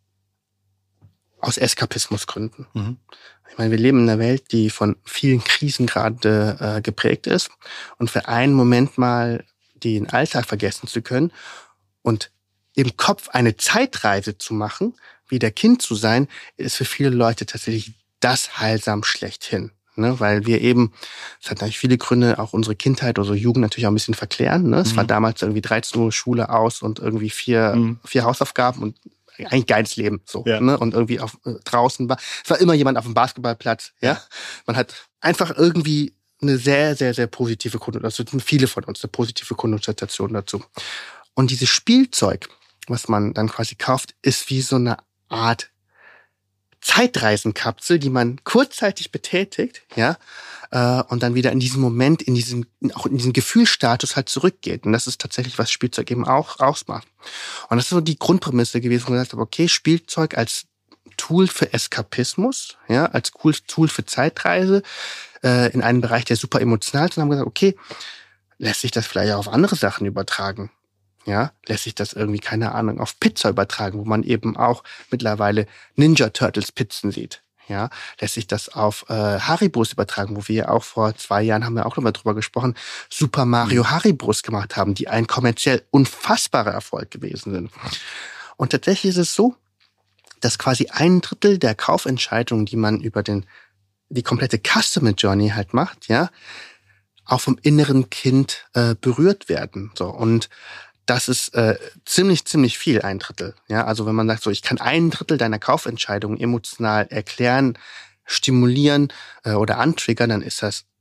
aus Eskapismusgründen. Mhm. Ich meine, wir leben in einer Welt, die von vielen Krisen gerade äh, geprägt ist. Und für einen Moment mal den Alltag vergessen zu können und im Kopf eine Zeitreise zu machen, wieder Kind zu sein, ist für viele Leute tatsächlich das heilsam schlechthin. Ne, weil wir eben, es hat natürlich viele Gründe, auch unsere Kindheit, unsere Jugend natürlich auch ein bisschen verklären. Ne? Es mhm. war damals irgendwie dreizehn Uhr Schule aus und irgendwie vier, mhm. vier Hausaufgaben und eigentlich geiles Leben. So, ja. ne? Und irgendwie auf, äh, draußen war, es war immer jemand auf dem Basketballplatz. Ja, ja? Man hat einfach irgendwie eine sehr, sehr, sehr positive Konnotation, also viele von uns eine positive Konnotation dazu. Und dieses Spielzeug, was man dann quasi kauft, ist wie so eine Art Zeitreisenkapsel, die man kurzzeitig betätigt, ja, äh, und dann wieder in diesem Moment, in diesem, auch in diesem Gefühlsstatus halt zurückgeht. Und das ist tatsächlich, was Spielzeug eben auch ausmacht. Und das ist so die Grundprämisse gewesen, wo man gesagt hat, okay, Spielzeug als Tool für Eskapismus, ja, als Tool für Zeitreise, äh, in einem Bereich, der super emotional ist, und haben gesagt, okay, lässt sich das vielleicht auch auf andere Sachen übertragen? Ja, lässt sich das irgendwie, keine Ahnung, auf Pizza übertragen, wo man eben auch mittlerweile Ninja Turtles Pizzen sieht. Ja, lässt sich das auf äh, Haribos übertragen, wo wir auch vor zwei Jahren, haben wir auch nochmal drüber gesprochen, Super Mario Haribos gemacht haben, die ein kommerziell unfassbarer Erfolg gewesen sind. Und tatsächlich ist es so, dass quasi ein Drittel der Kaufentscheidungen, die man über den die komplette Customer Journey halt macht, ja, auch vom inneren Kind äh, berührt werden. So, und das ist äh, ziemlich, ziemlich viel, ein Drittel. Ja, also wenn man sagt, so, ich kann ein Drittel deiner Kaufentscheidungen emotional erklären, stimulieren äh, oder antriggern, dann ist das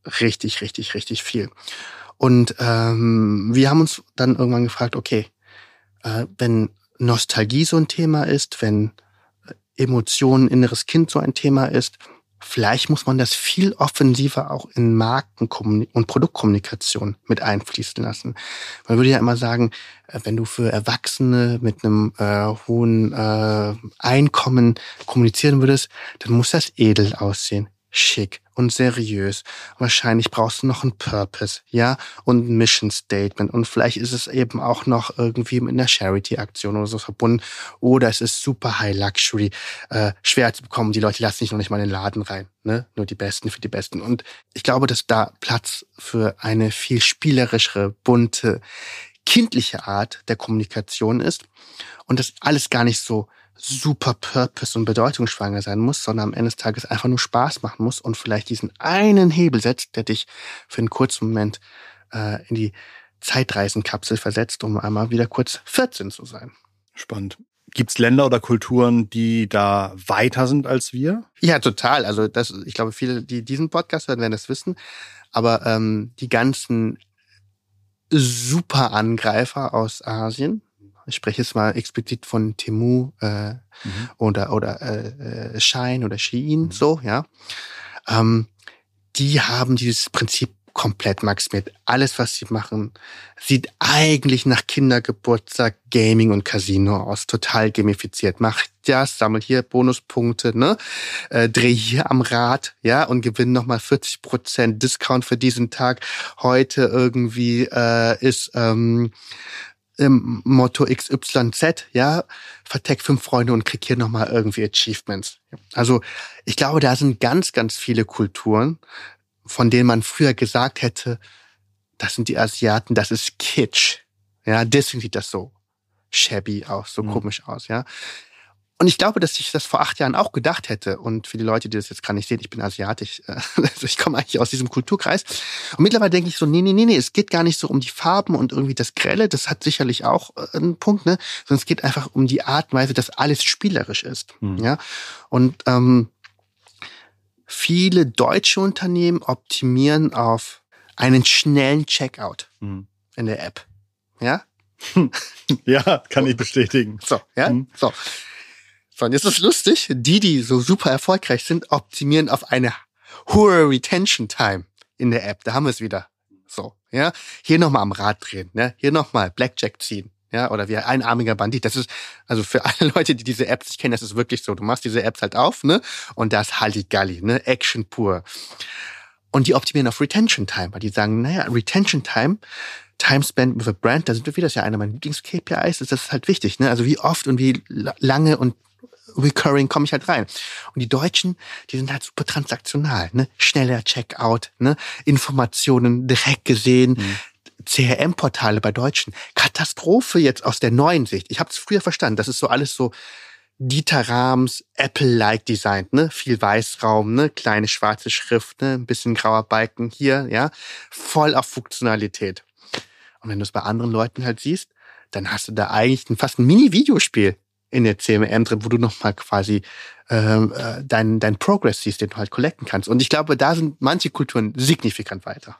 richtig, richtig, richtig viel. Und ähm, wir haben uns dann irgendwann gefragt, okay, äh, wenn Nostalgie so ein Thema ist, wenn Emotionen, inneres Kind so ein Thema ist, vielleicht muss man das viel offensiver auch in Marken- und Produktkommunikation mit einfließen lassen. Man würde ja immer sagen, wenn du für Erwachsene mit einem äh, hohen äh, Einkommen kommunizieren würdest, dann muss das edel aussehen, schick und seriös. Wahrscheinlich brauchst du noch einen Purpose, ja, und ein Mission Statement. Und vielleicht ist es eben auch noch irgendwie mit einer Charity-Aktion oder so verbunden. Oder es ist super High Luxury, äh, schwer zu bekommen. Die Leute lassen sich noch nicht mal in den Laden rein, ne? Nur die Besten für die Besten. Und ich glaube, dass da Platz für eine viel spielerischere, bunte, kindliche Art der Kommunikation ist. Und das alles gar nicht so super purpose- und bedeutungsschwanger sein muss, sondern am Ende des Tages einfach nur Spaß machen muss und vielleicht diesen einen Hebel setzt, der dich für einen kurzen Moment äh, in die Zeitreisenkapsel versetzt, um einmal wieder kurz vierzehn zu sein. Spannend. Gibt's Länder oder Kulturen, die da weiter sind als wir? Ja, total. Also das, ich glaube, viele, die diesen Podcast hören, werden das wissen. Aber ähm, die ganzen Super-Angreifer aus Asien, ich spreche jetzt mal explizit von Temu äh, mhm. oder oder äh, Shein oder Shein, mhm. so, ja. Ähm, die haben dieses Prinzip komplett maximiert. Alles, was sie machen, sieht eigentlich nach Kindergeburtstag, Gaming und Casino aus. Total gamifiziert. Mach das, sammel hier Bonuspunkte, ne? Äh, dreh hier am Rad, ja, und gewinn nochmal vierzig Prozent Discount für diesen Tag. Heute irgendwie äh, ist ähm, im Motto X Y Z, ja, vertag fünf Freunde und krieg hier nochmal irgendwie Achievements. Also ich glaube, da sind ganz, ganz viele Kulturen, von denen man früher gesagt hätte, das sind die Asiaten, das ist Kitsch. Ja, deswegen sieht das so shabby aus, so mhm. komisch aus, ja. Und ich glaube, dass ich das vor acht Jahren auch gedacht hätte. Und für die Leute, die das jetzt gerade nicht sehen, ich bin asiatisch. Also ich komme eigentlich aus diesem Kulturkreis. Und mittlerweile denke ich so, nee, nee, nee, nee, es geht gar nicht so um die Farben und irgendwie das Grelle. Das hat sicherlich auch einen Punkt, ne? Sondern es geht einfach um die Art und Weise, dass alles spielerisch ist. Mhm. Ja. Und ähm, viele deutsche Unternehmen optimieren auf einen schnellen Checkout mhm. in der App. Ja? Ja, kann ich bestätigen. So, ja, mhm. so. So, und jetzt ist lustig, die, die so super erfolgreich sind, optimieren auf eine hohe Retention Time in der App. Da haben wir es wieder. So, ja. Hier nochmal am Rad drehen, ne? Hier nochmal Blackjack ziehen, ja, oder wie ein einarmiger Bandit. Das ist, also für alle Leute, die diese Apps nicht kennen, das ist wirklich so. Du machst diese Apps halt auf, ne? Und da ist Halligalli, ne? Action pur. Und die optimieren auf Retention Time, weil die sagen, naja, Retention Time, Time spent with a brand, da sind wir wieder, das ist ja einer meiner Lieblings-K P Is, das ist halt wichtig, ne? Also wie oft und wie lange und recurring komme ich halt rein. Und die Deutschen, die sind halt super transaktional, ne? Schneller Checkout, ne? Informationen direkt gesehen. Mhm. C R M-Portale bei Deutschen. Katastrophe jetzt aus der neuen Sicht. Ich habe es früher verstanden. Das ist so alles so Dieter Rams, Apple-like designt, ne? Viel Weißraum, ne? Kleine schwarze Schrift, ne? Ein bisschen grauer Balken hier, ja? Voll auf Funktionalität. Und wenn du es bei anderen Leuten halt siehst, dann hast du da eigentlich fast ein Mini-Videospiel in der C M M drin, wo du nochmal quasi ähm, äh, dein, dein Progress siehst, den du halt collecten kannst. Und ich glaube, da sind manche Kulturen signifikant weiter.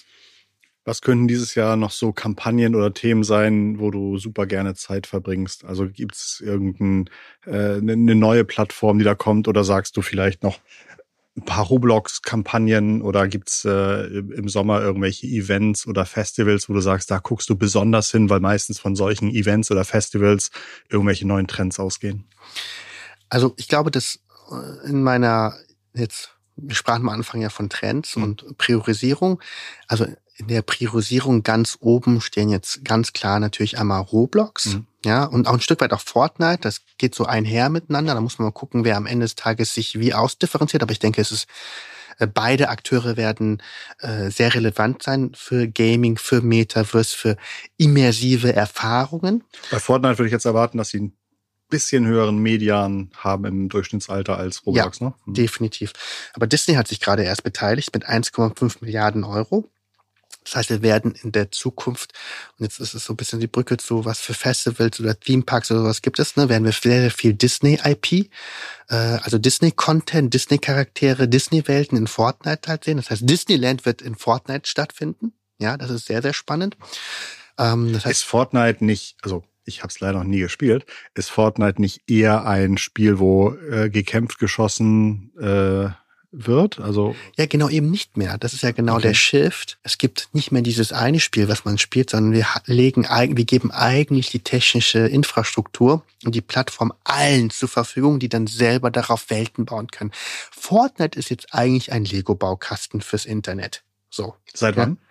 Was könnten dieses Jahr noch so Kampagnen oder Themen sein, wo du super gerne Zeit verbringst? Also gibt's irgendeine äh, eine neue Plattform, die da kommt, oder sagst du vielleicht noch ein paar Roblox-Kampagnen, oder gibt's äh, im Sommer irgendwelche Events oder Festivals, wo du sagst, da guckst du besonders hin, weil meistens von solchen Events oder Festivals irgendwelche neuen Trends ausgehen? Also ich glaube, dass in meiner, jetzt, wir sprachen am Anfang ja von Trends mhm. und Priorisierung, also in der Priorisierung ganz oben stehen jetzt ganz klar natürlich einmal Roblox, mhm. ja, und auch ein Stück weit auch Fortnite. Das geht so einher miteinander. Da muss man mal gucken, wer am Ende des Tages sich wie ausdifferenziert. Aber ich denke, es ist, beide Akteure werden äh, sehr relevant sein für Gaming, für Metaverse, für immersive Erfahrungen. Bei Fortnite würde ich jetzt erwarten, dass sie ein bisschen höheren Median haben im Durchschnittsalter als Roblox, ja, ne? Mhm. Definitiv. Aber Disney hat sich gerade erst beteiligt mit eins Komma fünf Milliarden Euro. Das heißt, wir werden in der Zukunft, und jetzt ist es so ein bisschen die Brücke zu, was für Festivals oder Themeparks oder sowas gibt es, ne, werden wir sehr, sehr viel Disney-I P, äh, also Disney-Content, Disney-Charaktere, Disney-Welten in Fortnite halt sehen. Das heißt, Disneyland wird in Fortnite stattfinden. Ja, das ist sehr, sehr spannend. Ähm, das heißt, ist Fortnite nicht, also ich habe es leider noch nie gespielt, ist Fortnite nicht eher ein Spiel, wo äh, gekämpft, geschossen äh, wird? Also ja, genau, eben nicht mehr. Das ist ja genau okay. der Shift. Es gibt nicht mehr dieses eine Spiel, was man spielt, sondern wir legen, wir geben eigentlich die technische Infrastruktur und die Plattform allen zur Verfügung, die dann selber darauf Welten bauen können. Fortnite ist jetzt eigentlich ein Lego-Baukasten fürs Internet. So. Seit ja. wann?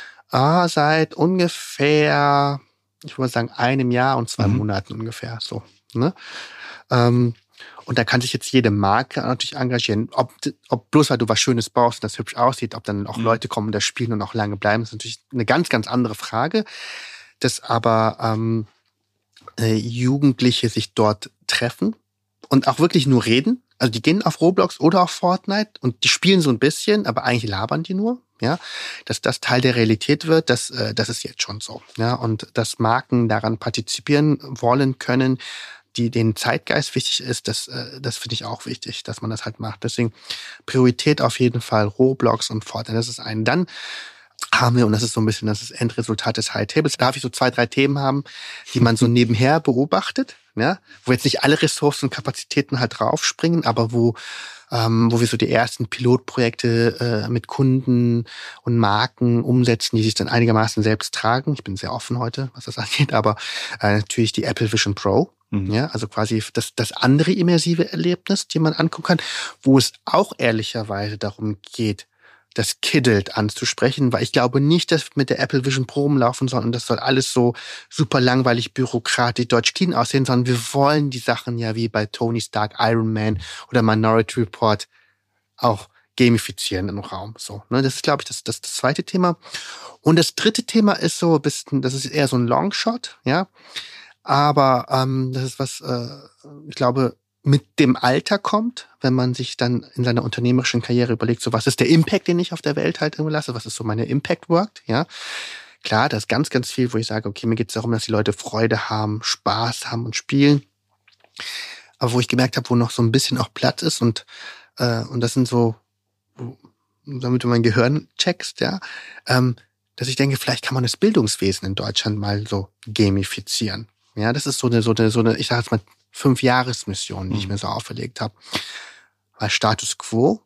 Ah, seit ungefähr, ich würde sagen, einem Jahr und zwei mhm. Monaten ungefähr. So. Ne? Ähm, Und da kann sich jetzt jede Marke natürlich engagieren. Ob, ob bloß weil du was Schönes baust und das hübsch aussieht, ob dann auch mhm. Leute kommen und das spielen und auch lange bleiben, ist natürlich eine ganz, ganz andere Frage. Dass aber ähm, äh, Jugendliche sich dort treffen und auch wirklich nur reden. Also die gehen auf Roblox oder auf Fortnite und die spielen so ein bisschen, aber eigentlich labern die nur. Ja, dass das Teil der Realität wird, das, äh, das ist jetzt schon so. Ja, und dass Marken daran partizipieren wollen können, die den Zeitgeist wichtig ist, das, äh, das finde ich auch wichtig, dass man das halt macht. Deswegen Priorität auf jeden Fall Roblox und Fortnite. Das ist ein. Dann haben wir, und das ist so ein bisschen das Endresultat des High Tables, darf ich so zwei, drei Themen haben, die man so nebenher beobachtet, ja, wo jetzt nicht alle Ressourcen und Kapazitäten halt draufspringen, aber wo ähm, wo wir so die ersten Pilotprojekte äh, mit Kunden und Marken umsetzen, die sich dann einigermaßen selbst tragen. Ich bin sehr offen heute, was das angeht, aber äh, natürlich die Apple Vision Pro. Mhm. Ja, also quasi das, das andere immersive Erlebnis, die man angucken kann, wo es auch ehrlicherweise darum geht, das Kiddelt anzusprechen, weil ich glaube nicht, dass mit der Apple Vision Pro rumlaufen soll und das soll alles so super langweilig, bürokratisch, deutsch clean aussehen, sondern wir wollen die Sachen ja wie bei Tony Stark, Iron Man oder Minority Report auch gamifizieren im Raum. So, ne, das ist, glaube ich, das, das, das zweite Thema. Und das dritte Thema ist so ein bisschen, das ist eher so ein Longshot, ja. Aber ähm, das ist was, äh, ich glaube, mit dem Alter kommt, wenn man sich dann in seiner unternehmerischen Karriere überlegt, so was ist der Impact, den ich auf der Welt halt irgendwo lasse, was ist so meine Impact-Work, ja. Klar, da ist ganz, ganz viel, wo ich sage, okay, mir geht es darum, dass die Leute Freude haben, Spaß haben und spielen. Aber wo ich gemerkt habe, wo noch so ein bisschen auch Platz ist und äh, und das sind so, damit du mein Gehirn checkst, ja, ähm, dass ich denke, vielleicht kann man das Bildungswesen in Deutschland mal so gamifizieren. Ja, das ist so eine, so eine, so eine, ich sage jetzt mal, Fünf-Jahres-Mission, die mhm. ich mir so auferlegt habe. Weil Status Quo,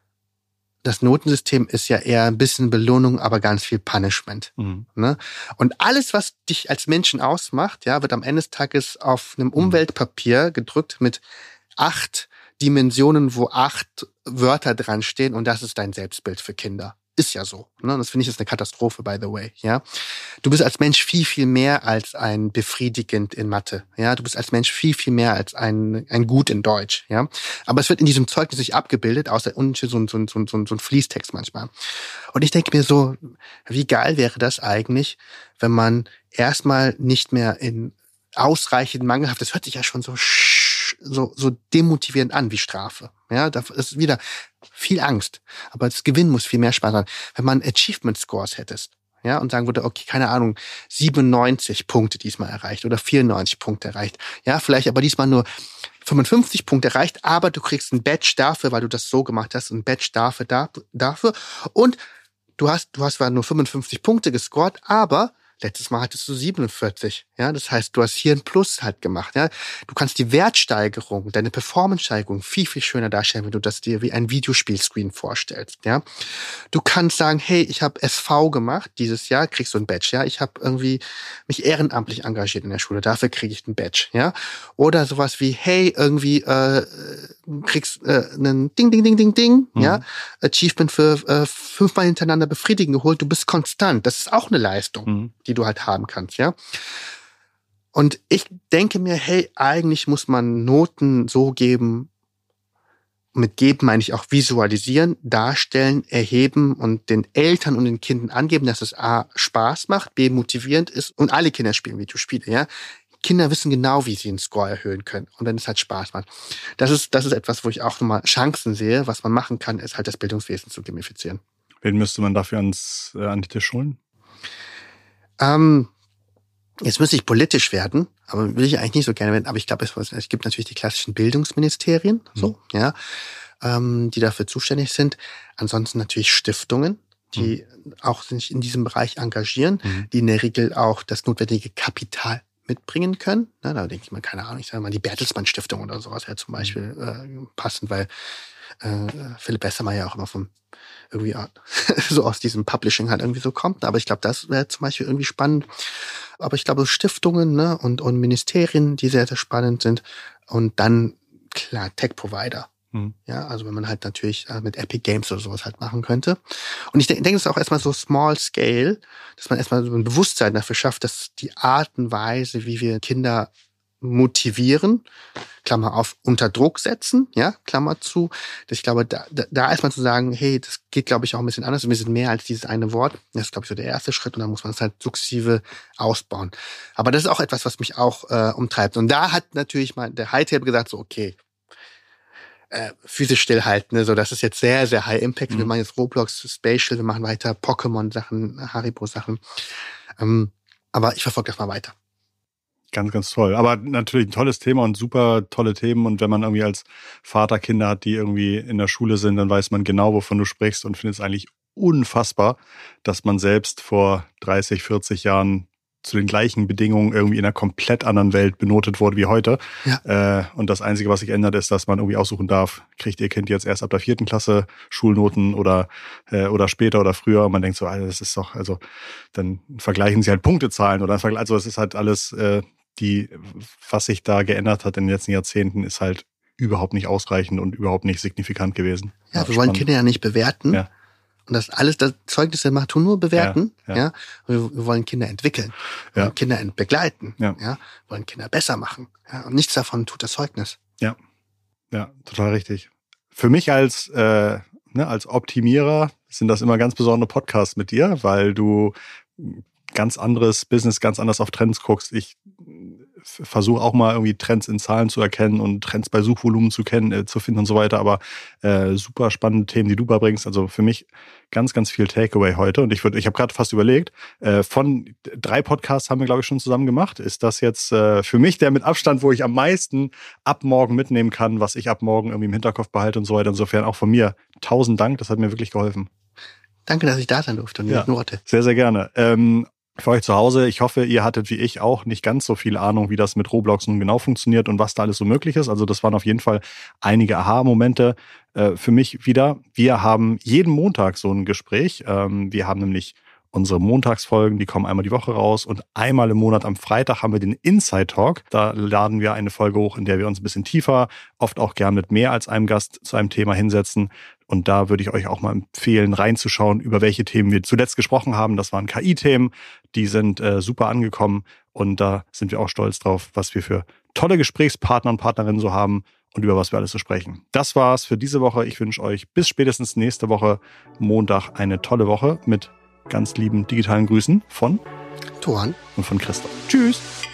das Notensystem ist ja eher ein bisschen Belohnung, aber ganz viel Punishment. Mhm. Ne? Und alles, was dich als Menschen ausmacht, ja, wird am Ende des Tages auf einem Umweltpapier gedrückt mit acht Dimensionen, wo acht Wörter dran stehen und das ist dein Selbstbild für Kinder. Ist ja so. Ne? Das finde ich ist eine Katastrophe, by the way. Ja, du bist als Mensch viel, viel mehr als ein befriedigend in Mathe. Ja, du bist als Mensch viel, viel mehr als ein ein Gut in Deutsch. Ja, aber es wird in diesem Zeugnis nicht abgebildet, außer so ein so ein so ein so ein Fließtext manchmal. Und ich denke mir so, wie geil wäre das eigentlich, wenn man erstmal nicht mehr in ausreichend mangelhaft. Das hört sich ja schon so so so demotivierend an wie Strafe. Ja, da ist wieder viel Angst. Aber das Gewinn muss viel mehr Spaß haben. Wenn man Achievement Scores hättest, ja, und sagen würde, okay, keine Ahnung, siebenundneunzig Punkte diesmal erreicht oder vierundneunzig Punkte erreicht. Ja, vielleicht aber diesmal nur fünfundfünfzig Punkte erreicht, aber du kriegst ein Badge dafür, weil du das so gemacht hast, ein Badge dafür, dafür. Und du hast, du hast zwar nur fünfundfünfzig Punkte gescored, aber letztes Mal hattest du siebenundvierzig, ja, das heißt, du hast hier ein Plus halt gemacht, ja. Du kannst die Wertsteigerung, deine Performance-Steigerung viel, viel schöner darstellen, wenn du das dir wie ein Videospielscreen vorstellst, ja. Du kannst sagen, hey, ich habe S V gemacht dieses Jahr, kriegst du ein Badge, ja. Ich habe irgendwie mich ehrenamtlich engagiert in der Schule, dafür kriege ich ein Badge, ja. Oder sowas wie, hey, irgendwie äh, kriegst äh, einen Ding, Ding, Ding, Ding, Ding, mhm. ja. Achievement für äh, fünfmal hintereinander befriedigen geholt, du bist konstant. Das ist auch eine Leistung. Mhm. die du halt haben kannst, ja. Und ich denke mir, hey, eigentlich muss man Noten so geben, mit geben meine ich auch visualisieren, darstellen, erheben und den Eltern und den Kindern angeben, dass es A, Spaß macht, B, motivierend ist und alle Kinder spielen Videospiele, ja. Kinder wissen genau, wie sie den Score erhöhen können und wenn es halt Spaß macht. Das ist, das ist etwas, wo ich auch nochmal Chancen sehe. Was man machen kann, ist halt das Bildungswesen zu gamifizieren. Wen müsste man dafür ans, äh, an den Tisch holen? Ähm, jetzt müsste ich politisch werden, aber will ich eigentlich nicht so gerne werden. Aber ich glaube, es, es gibt natürlich die klassischen Bildungsministerien, mhm. so, ja, ähm, die dafür zuständig sind. Ansonsten natürlich Stiftungen, die mhm. auch sich in diesem Bereich engagieren, mhm. die in der Regel auch das notwendige Kapital mitbringen können. Na, da denke ich mal, keine Ahnung, ich sage mal, die Bertelsmann Stiftung oder sowas ja zum Beispiel äh, passend, weil äh, Philipp Bessermeier auch immer vom irgendwie so aus diesem Publishing halt irgendwie so kommt. Aber ich glaube, das wäre zum Beispiel irgendwie spannend. Aber ich glaube, Stiftungen, ne, und, und Ministerien, die sehr, sehr spannend sind. Und dann, klar, Tech-Provider. Mhm. Ja, also wenn man halt natürlich äh, mit Epic Games oder sowas halt machen könnte. Und ich denke, denk, das ist auch erstmal so Small Scale, dass man erstmal so ein Bewusstsein dafür schafft, dass die Art und Weise, wie wir Kinder motivieren, Klammer auf, unter Druck setzen, ja, Klammer zu. Ich glaube, da, da, da erstmal zu sagen, hey, das geht, glaube ich, auch ein bisschen anders. Wir sind mehr als dieses eine Wort. Das ist, glaube ich, so der erste Schritt und dann muss man es halt sukzessive ausbauen. Aber das ist auch etwas, was mich auch äh, umtreibt. Und da hat natürlich mal der High-Table gesagt, so, okay, äh, physisch stillhalten, ne? So, das ist jetzt sehr, sehr High Impact. Mhm. Wir machen jetzt Roblox, Spatial, wir machen weiter Pokémon-Sachen, Haribo-Sachen. Ähm, aber ich verfolge das mal weiter. Ganz, ganz toll. Aber natürlich ein tolles Thema und super tolle Themen. Und wenn man irgendwie als Vater Kinder hat, die irgendwie in der Schule sind, dann weiß man genau, wovon du sprichst und findet es eigentlich unfassbar, dass man selbst vor dreißig, vierzig Jahren zu den gleichen Bedingungen irgendwie in einer komplett anderen Welt benotet wurde wie heute. Ja. Äh, und das Einzige, was sich ändert, ist, dass man irgendwie aussuchen darf, kriegt ihr Kind jetzt erst ab der vierten Klasse Schulnoten oder äh, oder später oder früher. Und man denkt so, Alter, das ist doch, also dann vergleichen sie halt Punktezahlen oder also es ist halt alles, äh, die, was sich da geändert hat in den letzten Jahrzehnten, ist halt überhaupt nicht ausreichend und überhaupt nicht signifikant gewesen. Ja, wir wollen Kinder ja nicht bewerten. Ja. Und das alles, das Zeugnis der Matur nur bewerten, ja, ja. ja. Wir, wir wollen Kinder entwickeln, wir wollen ja. Kinder begleiten, ja. ja, wir wollen Kinder besser machen. Ja. Und nichts davon tut das Zeugnis. Ja, ja, total richtig. Für mich als, äh, ne, als Optimierer sind das immer ganz besondere Podcasts mit dir, weil du ganz anderes Business, ganz anders auf Trends guckst. Ich versuche auch mal irgendwie Trends in Zahlen zu erkennen und Trends bei Suchvolumen zu kennen, äh, zu finden und so weiter. Aber äh, super spannende Themen, die du beibringst. Also für mich ganz, ganz viel Takeaway heute. Und ich würde, ich habe gerade fast überlegt, äh, von drei Podcasts haben wir, glaube ich, schon zusammen gemacht. Ist das jetzt äh, für mich der mit Abstand, wo ich am meisten ab morgen mitnehmen kann, was ich ab morgen irgendwie im Hinterkopf behalte und so weiter. Insofern auch von mir tausend Dank. Das hat mir wirklich geholfen. Danke, dass ich da sein durfte und ja, die Worte. Sehr, sehr gerne. Ähm, Für euch zu Hause, ich hoffe, ihr hattet wie ich auch nicht ganz so viel Ahnung, wie das mit Roblox nun genau funktioniert und was da alles so möglich ist. Also das waren auf jeden Fall einige Aha-Momente äh, für mich wieder. Wir haben jeden Montag so ein Gespräch. Ähm, wir haben nämlich unsere Montagsfolgen, die kommen einmal die Woche raus und einmal im Monat am Freitag haben wir den Inside Talk. Da laden wir eine Folge hoch, in der wir uns ein bisschen tiefer, oft auch gern mit mehr als einem Gast zu einem Thema hinsetzen. Und da würde ich euch auch mal empfehlen, reinzuschauen, über welche Themen wir zuletzt gesprochen haben. Das waren K I-Themen, die sind äh, super angekommen und da sind wir auch stolz drauf, was wir für tolle Gesprächspartner und Partnerinnen so haben und über was wir alles so sprechen. Das war's für diese Woche. Ich wünsche euch bis spätestens nächste Woche Montag eine tolle Woche mit ganz lieben digitalen Grüßen von Toran und von Christoph. Tschüss!